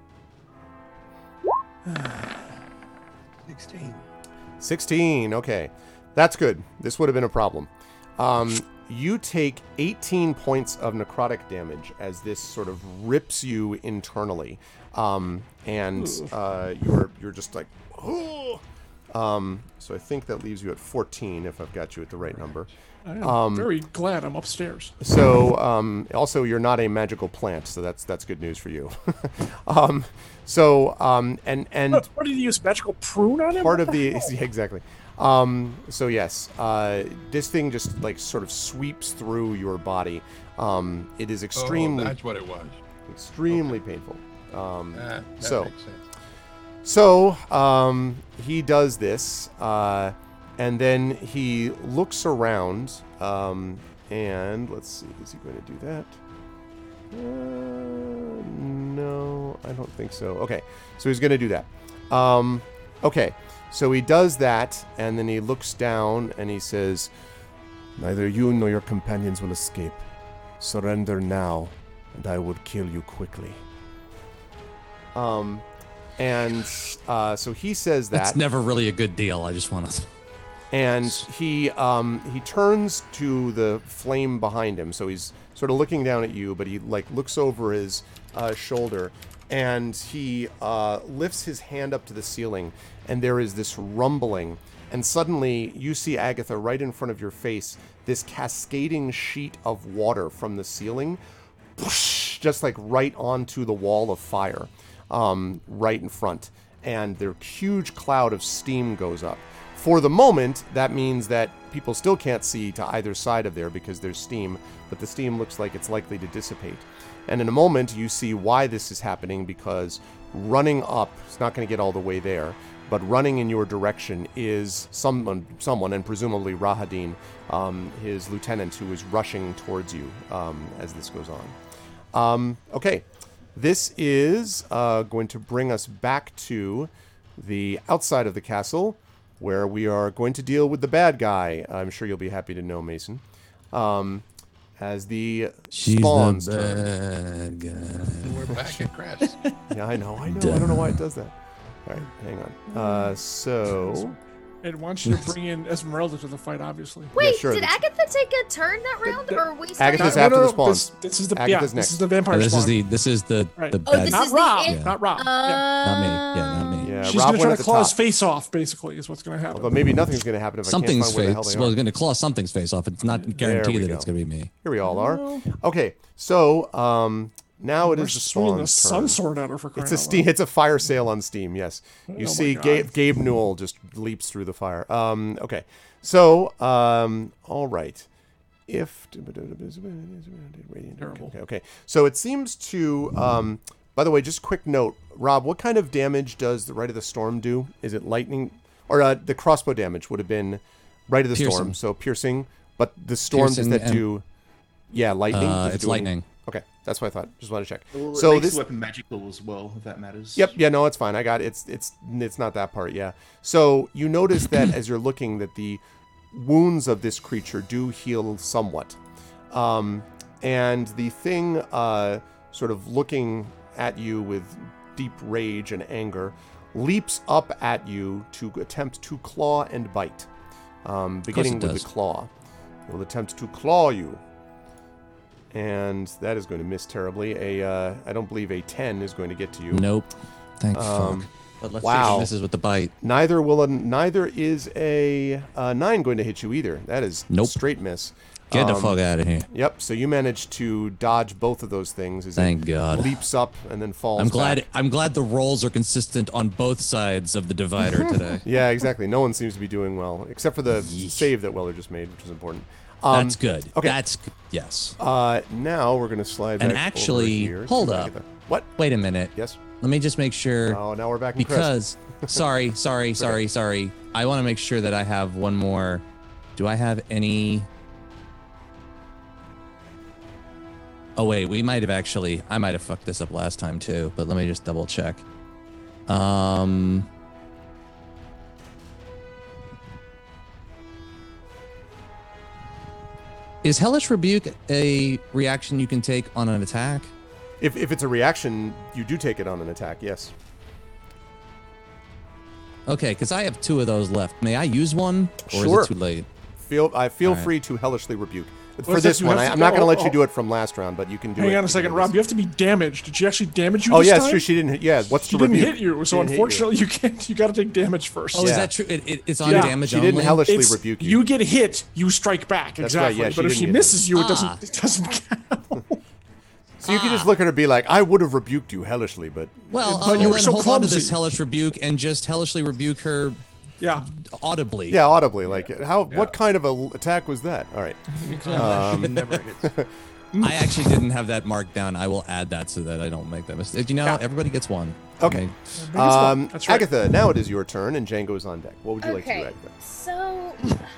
go. 16. 16. Okay, that's good. This would have been a problem. You take 18 points of necrotic damage as this sort of rips you internally, and you're just like, oh. So I think that leaves you at 14 if I've got you at the right number. I am very glad I'm upstairs. So also you're not a magical plant, so that's good news for you. And What did you use? Magical prune on him? part What of the hell? yeah, exactly. So yes, this thing just like sort of sweeps through your body. It is Oh, extremely that's what it was. extremely painful. That So- makes sense. So he does this, and then he looks around, and let's see, is he going to do that? No, I don't think so. Okay, so he's going to do that. Okay, so he does that, and then he looks down and he says, "Neither you nor your companions will escape. Surrender now, and I will kill you quickly." And so he says that. That's never really a good deal. I just want to. And he turns to the flame behind him. So he's sort of looking down at you, but he like looks over his shoulder, and he lifts his hand up to the ceiling, and there is this rumbling, and suddenly you see, Agatha, right in front of your face, this cascading sheet of water from the ceiling, just like right onto the wall of fire, right in front, and their huge cloud of steam goes up. For the moment, that means that people still can't see to either side of there because there's steam, but the steam looks like it's likely to dissipate. And in a moment, you see why this is happening, because running up, it's not going to get all the way there, but running in your direction is someone, and presumably Rahadin, his lieutenant, who is rushing towards you as this goes on. Okay, this is going to bring us back to the outside of the castle, where we are going to deal with the bad guy. I'm sure you'll be happy to know, Mason. As the spawns turn. Bad guy. And we're back at Crest. Yeah, I know. I don't know why it does that. All right, hang on. So... It wants you to bring in Esmeralda to the fight, obviously. Wait, sure, did that's- Agatha take a turn that round, or are we? Agatha's starting- after the spawns. This is the Agatha's this next. is the vampire This spawn. is the Right. the Oh, bad. this not is the Rob. end? Not Rob. Yeah. Not me. Yeah, not me. Yeah, She's Rob gonna went try at to the claw his top. face off, basically, is what's gonna happen. But maybe nothing's going to happen if Something's I can't find where the hell face. they Well, are. it's going to claw something's face off. It's not we guaranteed that go. it's going to be me. Here we all are. Okay, so now it We're is the swinging the spawn's sun turn. sword at her for crying It's a out Steam. loud. It's a fire sale on Steam. Yes, you Oh see my God. Gabe Newell just leaps through the fire. Okay, so all right. If Terrible. okay. So it seems to. By the way, just quick note, Rob. What kind of damage does the Rite of the Storm do? Is it lightning, or the crossbow damage would have been Rite of the Storm, Piercing. so piercing. But the storm, does Piercing that and- do? Yeah, lightning. Does it It's do any- lightning. Okay, that's what I thought. Just want to check. Well, it So makes this the weapon magical as well, if that matters. Yep. Yeah. No, it's fine. I got it. It's not that part. Yeah. So you notice that as you're looking, that the wounds of this creature do heal somewhat, and the thing sort of looking at you with deep rage and anger leaps up at you to attempt to claw and bite. Beginning with does. the claw. It will attempt to claw you. And that is going to miss terribly. I don't believe a 10 is going to get to you. Nope. Thank fuck. But let's Wow. see if This is with the bite. Neither is a 9 going to hit you either. That is Nope. straight miss. Get the fuck out of here. Yep. So you managed to dodge both of those things. As Thank it God. leaps up and then falls. back. I'm glad the rolls are consistent on both sides of the divider today. Yeah, exactly. No one seems to be doing well, except for the save that Weller just made, which was important. That's good. okay. Yes. Now we're going to slide And back actually, over here to hold up. Agatha. What? Wait a minute. Yes? Let me just make sure. Oh, now we're back in Crest. Because sorry. I want to make sure that I have one more. Do I have any? Oh wait, I might have fucked this up last time too, but let me just double check. Is Hellish Rebuke a reaction you can take on an attack? If it's a reaction, you do take it on an attack, yes. Okay, because I have 2 of those left. May I use one, or Sure. is it too late? Feel right. free to hellishly rebuke. For What's this that? You one, have to- I'm not going to let oh, you do it from last round, but you can do it. Hang on a you second, can do Rob. this. You have to be damaged. Did she actually damage you? Oh this yeah, it's time? true. She didn't hit. Yeah, what's She the didn't rebuke? hit you, so Didn't hit you. unfortunately, you can't. You got to take damage first. Oh, Yeah. is that true? It's on Yeah. damage She only? didn't hellishly It's- rebuke you. You get hit, you strike back. That's right, Exactly. yeah, she but if didn't she get misses you, it Ah. doesn't count. So you can just look at her and be like, I would have rebuked you hellishly, but Well, But you were then so hold on to clumsy. this hellish rebuke and just hellishly rebuke her Yeah. audibly. yeah, audibly. Like, what kind of a attack was that? All right. She never hits. I actually didn't have that marked down. I will add that so that I don't make that mistake. You know, everybody gets one. Okay. That's right. Agatha, now it is your turn, and Django is on deck. What would you like to do, Okay, Agatha? so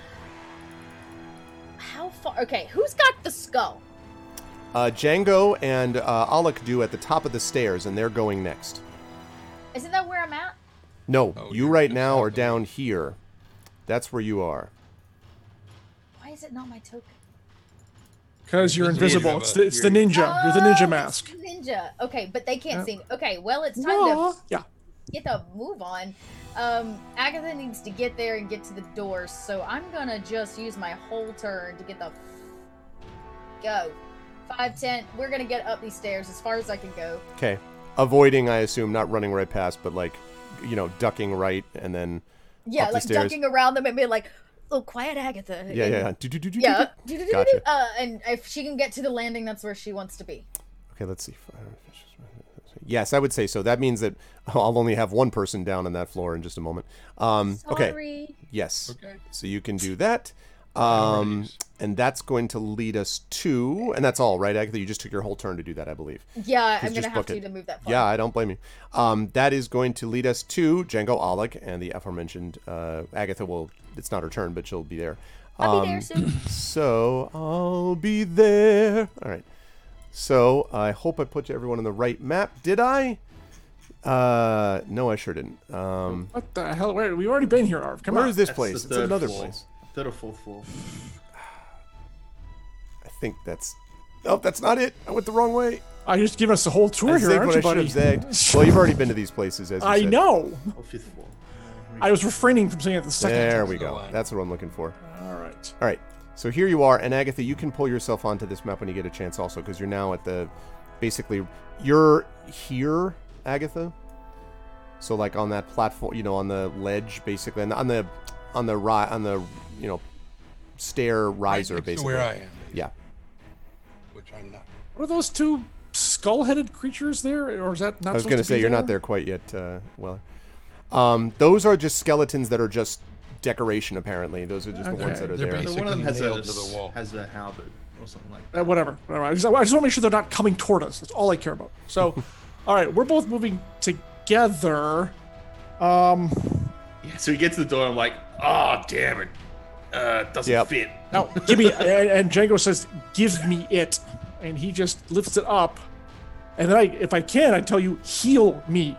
how far? Okay, who's got the skull? Django and Alec do at the top of the stairs, and they're going next. Isn't that where I'm at? No, Oh, you you're right just now south are of me. down here. That's where you are. Why is it not my token? Because you're Because invisible. you're- It's the ninja. You're the ninja it's mask. Ninja. Okay, but they can't Yeah. see me. Okay, well, it's time Aw, to yeah. get the move on. Agatha needs to get there and get to the door, so I'm gonna just use my whole turn to get the go. 5, 10. We're gonna get up these stairs as far as I can go. Okay. Avoiding, I assume, not running right past, but like, ducking right and then Yeah, up the like stairs. ducking around them and being like, "Oh, quiet, Agatha." Yeah, and, yeah. Yeah. Gotcha. And if she can get to the landing, that's where she wants to be. Okay, let's see. Yes, I would say so. That means that I'll only have one person down on that floor in just a moment. Okay. Sorry. Yes. Okay. So you can do that. Priorities. And that's going to lead us to, and that's all, right, Agatha? You just took your whole turn to do that, I believe. Yeah, I'm just gonna have book to it. move that far. Yeah, I don't blame you. That is going to lead us to Django Alec and the aforementioned Agatha will, it's not her turn, but she'll be there. I'll be there soon. So I'll be there. All right. So I hope I put everyone on the right map. Did I? No, I sure didn't. What the hell? Wait, we've already been here, Arv. Come Where on. is this That's place? the It's third another floor. place. Third or fourth floor. I think that's. Oh, that's not it. I went the wrong way. You're just giving us the whole tour I here, zigged aren't when you, I should buddy? have zagged. Well, you've already been to these places, as you I said. know. Or fifth floor. I was refraining from saying it the second There time. we go. line. That's what I'm looking for. All right. All right. So here you are, and Agatha, you can pull yourself onto this map when you get a chance, also, because you're now at the, basically, you're here, Agatha. So like on that platform, on the ledge, basically, and on the stair riser, Right next to basically. where I am, Yeah. which I'm not. What are those two skull-headed creatures there, or is that not? I was going to say you're not there quite yet. Well, those are just skeletons that are just decoration. Apparently, those are just the Okay. ones that are They're there. basically One of them has nailed to the wall. a halberd or something like that. Whatever. I just want to make sure they're not coming toward us. That's all I care about. So, all right, we're both moving together. Yeah, so we get to the door. I'm like, oh damn it, doesn't Yep. fit. Now, give me. And Django says, "Give me it," and he just lifts it up. And then, if I can, I tell you, heal me.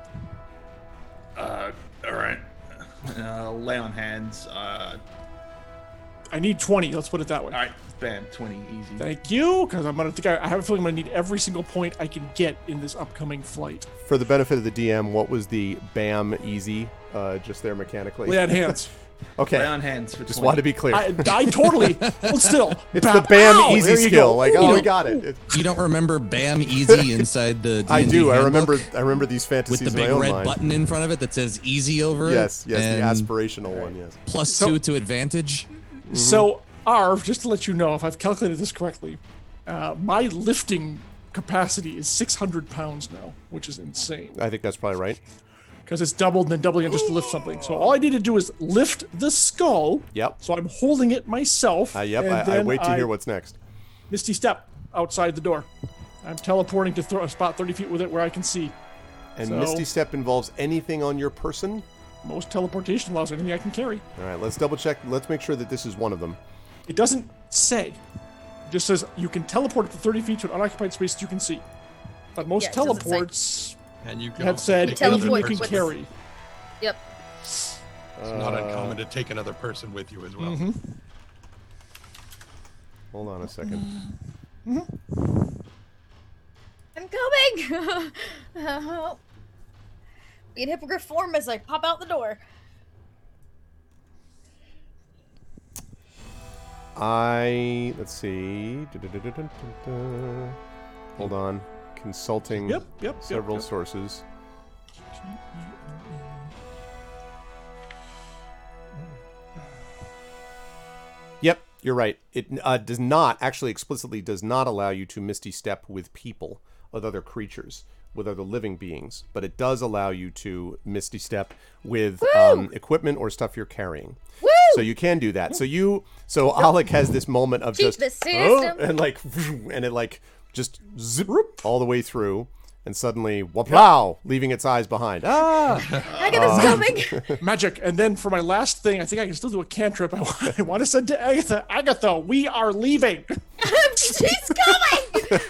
All right. Lay on hands. I need 20. Let's put it that way. All right, bam, 20, easy. Thank you, because I'm gonna think I have a feeling I'm gonna need every single point I can get in this upcoming flight. For the benefit of the DM, what was the BAM easy just there mechanically? Lay on hands. Okay. Lay on hands for Just 20. wanted to be clear. I totally. Well, still. It's the BAM Ow! easy There you skill. go. Like, oh, we got it. You don't remember Bam Easy inside the I D&D do. I handbook remember these fantasies with the in big my own red mind. button in front of it that says Easy over Yes, it. yes, the and aspirational one. Yes. +2 to advantage. So, Arv, just to let you know, if I've calculated this correctly, my lifting capacity is 600 pounds now, which is insane. I think that's probably right. Because it's doubled and then doubling it just to lift something. So all I need to do is lift the skull. Yep. So I'm holding it myself. Yep. and I then wait to hear what's next. Misty Step outside the door. I'm teleporting to throw a spot 30 feet with it where I can see. And So- Misty Step involves anything on your person. Most teleportation allows anything I can carry. All right, let's double check. Let's make sure that this is one of them. It doesn't say. It just says you can teleport up to 30 feet to an unoccupied space that you can see. But most Yeah, it doesn't say. teleports And you can have also said take anything another you can person. carry. Yep. It's not uncommon to take another person with you as well. Hold on a second. I'm coming. Be in hippogriff form as I pop out the door. Let's see. Hold on. Consulting Yep. several sources. Yep, you're right. It does not, actually explicitly does not allow you to Misty Step with people, with other creatures, with other living beings. But it does allow you to Misty Step with equipment or stuff you're carrying. Woo! So you can do that. So Alec has this moment of Keep just the system. and it like just zip all the way through, and suddenly waplow, leaving its eyes behind. Agatha's coming. Magic. And then for my last thing, I think I can still do a cantrip. I want to send to Agatha. Agatha, we are leaving. She's coming.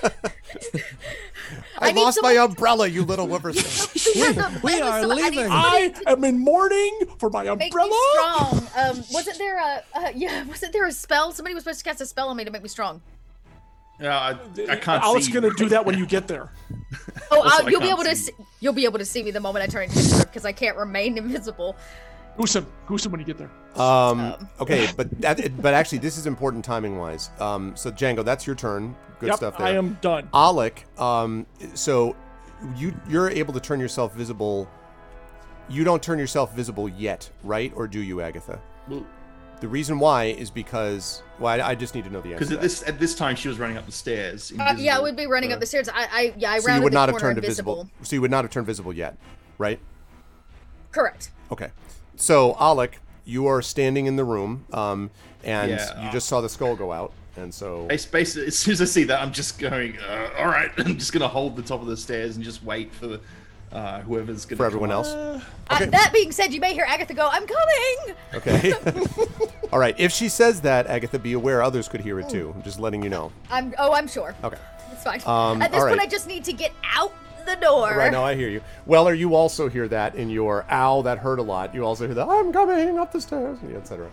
I need lost someone- my umbrella, you little whippersnapper. We are leaving. I am in mourning for my Make me umbrella. strong. Wasn't there a spell? Somebody was supposed to cast a spell on me to make me strong. Yeah, I can't Alex see. gonna do that when you get there. Oh, Also, I you'll be can't able to. see. You'll be able to see me the moment I turn into hippogriff because I can't remain invisible. Goose him when you get there. Okay, but actually, this is important timing wise. So Django, that's your turn. Good Yep, stuff there. I am done. Alec, so you're able to turn yourself visible. You don't turn yourself visible yet, right? Or do you, Agatha? Well, The reason why is because I just need to know the answer. because to at this time she was running up the stairs. Yeah, I invisible. would be running up the stairs. I that. So rounded you would the not have corner turned invisible. invisible. So you would not have turned visible yet, right? Correct. Okay. So Alec, you are standing in the room, and Yeah. you just saw the skull go out, and so Basically, as soon as I see that, I'm just going. All right, I'm just gonna hold the top of the stairs and just wait for whoever's gonna. for everyone come else. up. Okay. That being said, you may hear Agatha go, "I'm coming." Okay. All right. If she says that, Agatha, be aware others could hear it too. I'm just letting you know. I'm sure. Okay. It's fine. Um, At this all point, right. I just need to get out the door. Right now, I hear you. Weller, you also hear that in your ow. That hurt a lot. You also hear the I'm coming up the stairs, etc.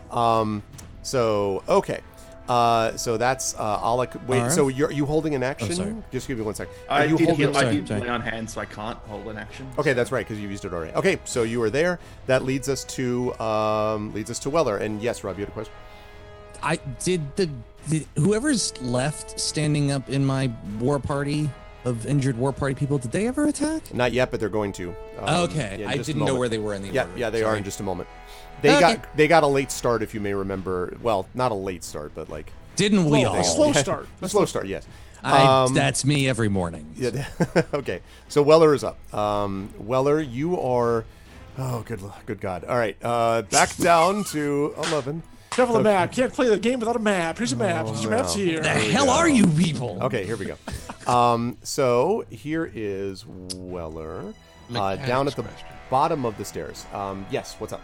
So okay. So that's Alec. Wait. Alright. So are you holding an action? sorry. Just give me 1 second. I Are you did holding? heal. I Sorry, did sorry. lay on hands, so I can't hold an action. Okay, that's right because you've used it already. Okay, so you are there. That leads us to Weller. And yes, Rob, you had a question. I did whoever's left standing up in my war party of injured war party people, did they ever attack? Not yet, but they're going to. Okay, yeah, in I just a didn't know moment. where they were in the Yeah, order. yeah, they are Sorry. in just a moment. They Okay. got a late start, if you may remember. Well, not a late start, but like Didn't we Slow- all? a slow start. a slow start. Yes. That's me every morning. Yeah. Okay. So Weller is up. Weller, you are. Oh, good God. All right. Back down to 11. Careful the map. Can't play the game without a map. Here's a map. Here's your maps here. The hell are you people? Okay, here we go. So here is Weller Mechanics down at the question. bottom of the stairs. Yes. What's up?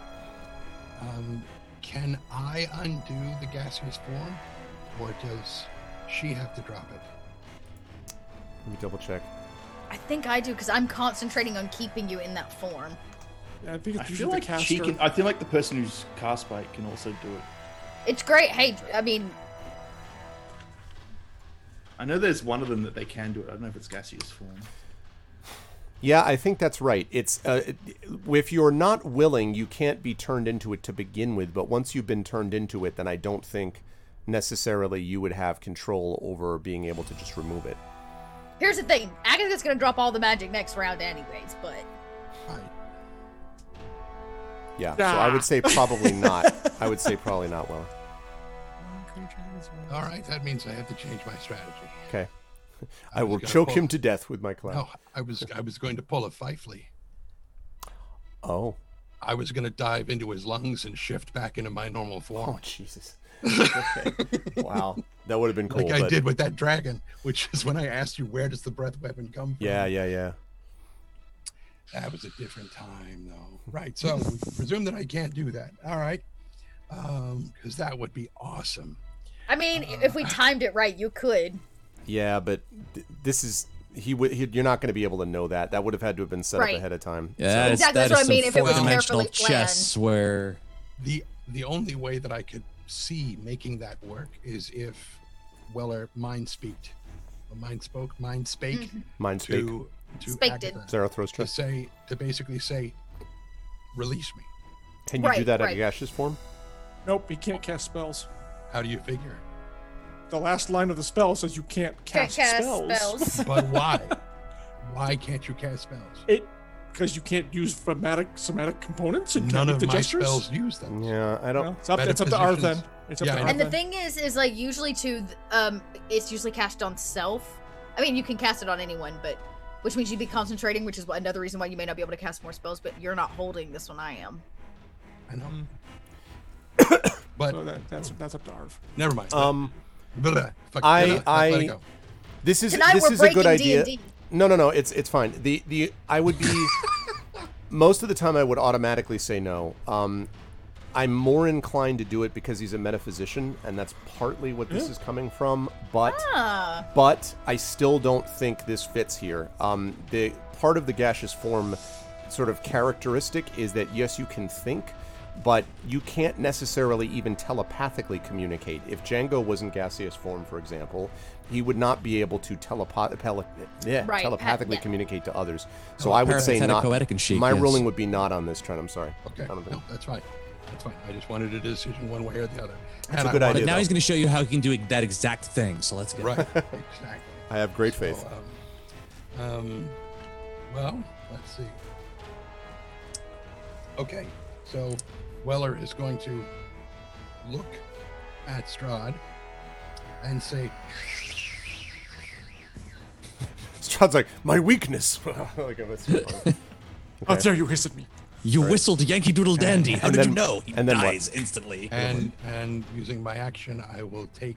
Can I undo the gaseous form, or does she have to drop it? Let me double check. I think I do because I'm concentrating on keeping you in that form. Yeah, I think I it's feel usually like the caster. she can. I feel like the person who's cast by it can also do it. It's great. Hey, I mean, I know there's one of them that they can do it. I don't know if it's gaseous form. Yeah, I think that's right. It's if you're not willing, you can't be turned into it to begin with. But once you've been turned into it, then I don't think necessarily you would have control over being able to just remove it. here's the thing. Agatha's gonna drop all the magic next round anyways, but Right. Yeah, so I would say probably not. I would say probably not, Will. All right, that means I have to change my strategy. Okay. I I was will gonna choke pull- him to death with my cloud. No, I was going to pull a Fifely. Oh. I was going to dive into his lungs and shift back into my normal form. Oh, Jesus. Okay. Wow. That would have been cool. Like I but... did with that dragon, which is when I asked you, where does the breath weapon come from? Yeah. That was a different time, though. Right. So we presume that I can't do that. All right. Because that would be awesome. I mean, if we timed it right, you could. Yeah, but this is... You're not going to be able to know that. That would have had to have been set Right. up ahead of time. Yeah, So- Exactly, that that's what is I mean, some if it was four-dimensional carefully chess where The only way that I could see making that work is if Weller mind spake Mind spake. to Spaked it. Agatha Zarathustra. to basically say, release me. Can you do Right, that right. in gaseous form? Nope, he can't cast spells. How do you figure? The last line of the spell says you can't Can't cast, cast spells. But why? Why can't you cast spells? Because you can't use somatic components and None can't of make the my gestures. spells use them. Yeah, I don't... Well, it's up to Arth then. It's up Yeah, to I Arth And the then. thing is like usually it's usually cast on self. I mean, you can cast it on anyone, but which means you'd be concentrating, which is another reason why you may not be able to cast more spells. But you're not holding this one. I am. I know. Mm. But So that's up to Arth. never mind. I- let it go. This is Tonight we're a good breaking idea. D&D. No, it's fine. I would be most of the time I would automatically say no. I'm more inclined to do it because he's a metaphysician, and that's partly what this is coming from. But I still don't think this fits here. The part of the gaseous form sort of characteristic is that yes, you can think, but you can't necessarily even telepathically communicate. If Django was in gaseous form, for example, he would not be able to telepathically yeah. communicate to others. So I would say not. Parapatheticoetic and chic, My yes. ruling would be not on this, Trent. I'm sorry. Okay, I don't think- no, that's fine. That's fine. I just wanted a decision one way or the other. That's And a good I idea. But now though. he's going to show you how he can do that exact thing. So let's get Right, exactly. I have great faith. So, well, let's see. Okay, so Weller is going to look at Strahd and say, Strahd's like, my weakness. Like, that's so funny. How dare you hiss at me? You whistled Yankee Doodle Dandy. How and did then- you know? He and then what? dies instantly. and using my action, I will take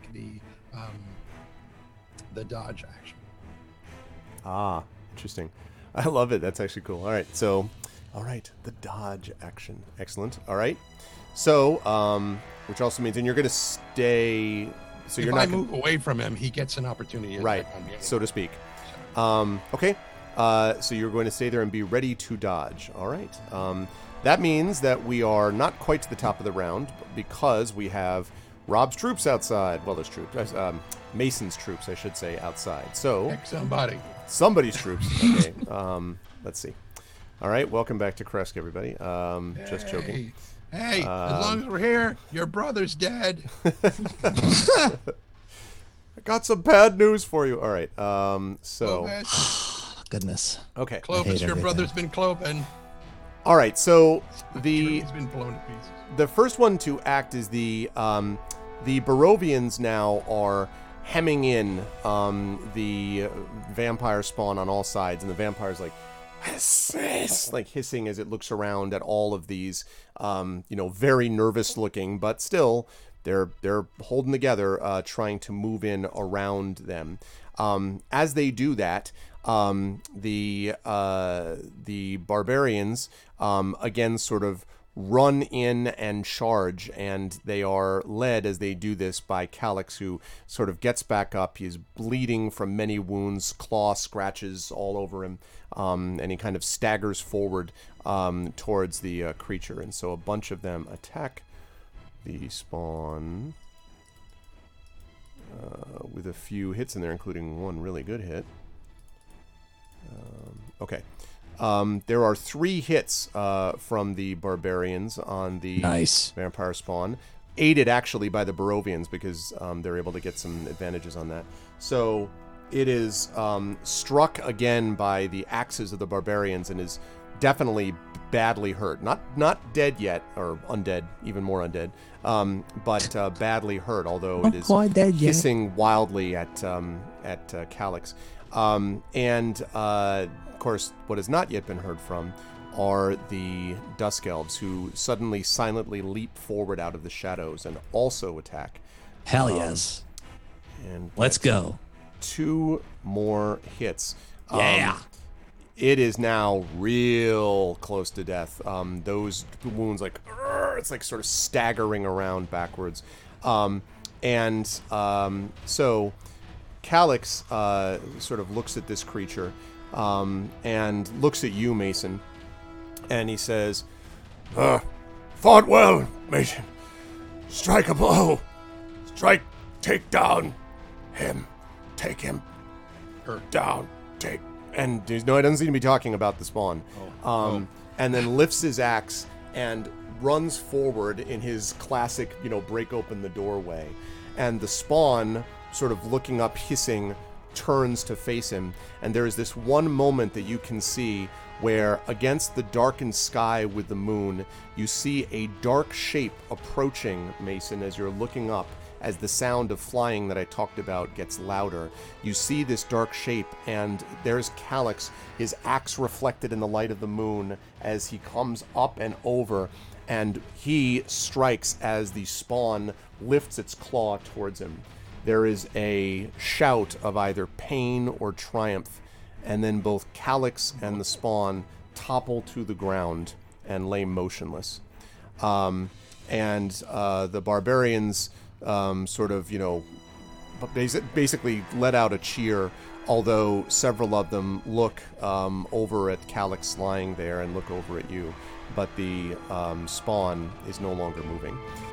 the dodge action. Ah, interesting. I love it. That's actually cool. All right. So, all right. The dodge action. Excellent. All right. So, which also means, and you're going to stay. So If you're I not move away from him, he gets an opportunity. attack right, on me. so to speak. Okay. So you're going to stay there and be ready to dodge. All right. That means that we are not quite to the top of the round because we have Rob's troops outside. Well, there's troops. Mason's troops, I should say, outside. So Heck, somebody. somebody's troops. Okay. Let's see. All right. Welcome back to Kresk, everybody. Just joking. Hey, as long as we're here, your brother's dead. I got some bad news for you. All right. So Clovis, Goodness. okay. Clovis, your everything. brother's been cloven. All right. So the He's been blown to pieces. the first one to act is the Barovians now are hemming in the vampire spawn on all sides, and the vampire's like hissing as it looks around at all of these, very nervous looking, but still they're holding together, trying to move in around them. As they do that, the barbarians again sort of run in and charge, and they are led as they do this by Calix, who sort of gets back up. He's bleeding from many wounds, claw scratches all over him, and he kind of staggers forward towards the creature. And so a bunch of them attack the spawn with a few hits in there, including one really good hit. Okay. There are 3 hits from the barbarians on the Nice. vampire spawn, aided actually by the Barovians because they're able to get some advantages on that. So it is struck again by the axes of the barbarians and is definitely badly hurt. Not dead yet, or undead, even more undead, but badly hurt. Although it is hissing wildly at Calix. Of course, what has not yet been heard from are the Dusk Elves, who suddenly silently leap forward out of the shadows and also attack. Hell yes. And Let's go. 2 more hits. Yeah. It is now real close to death. Those wounds, like, it's like sort of staggering around backwards. So Calix sort of looks at this creature and looks at you, Mason, and he says, "Fought well, Mason. Strike a blow. Take down him. Take him down. Take." And no, he doesn't seem to be talking about the spawn. And then lifts his axe and runs forward in his classic, break open the doorway. And the spawn, sort of looking up, hissing, turns to face him. And there is this one moment that you can see where, against the darkened sky with the moon, you see a dark shape approaching Mason as you're looking up. As the sound of flying that I talked about gets louder, you see this dark shape, and there's Calix, his axe reflected in the light of the moon as he comes up and over, and he strikes as the spawn lifts its claw towards him. There is a shout of either pain or triumph, and then both Calix and the spawn topple to the ground and lay motionless. The barbarians sort of, basically let out a cheer, although several of them look over at Calix lying there and look over at you, but the spawn is no longer moving.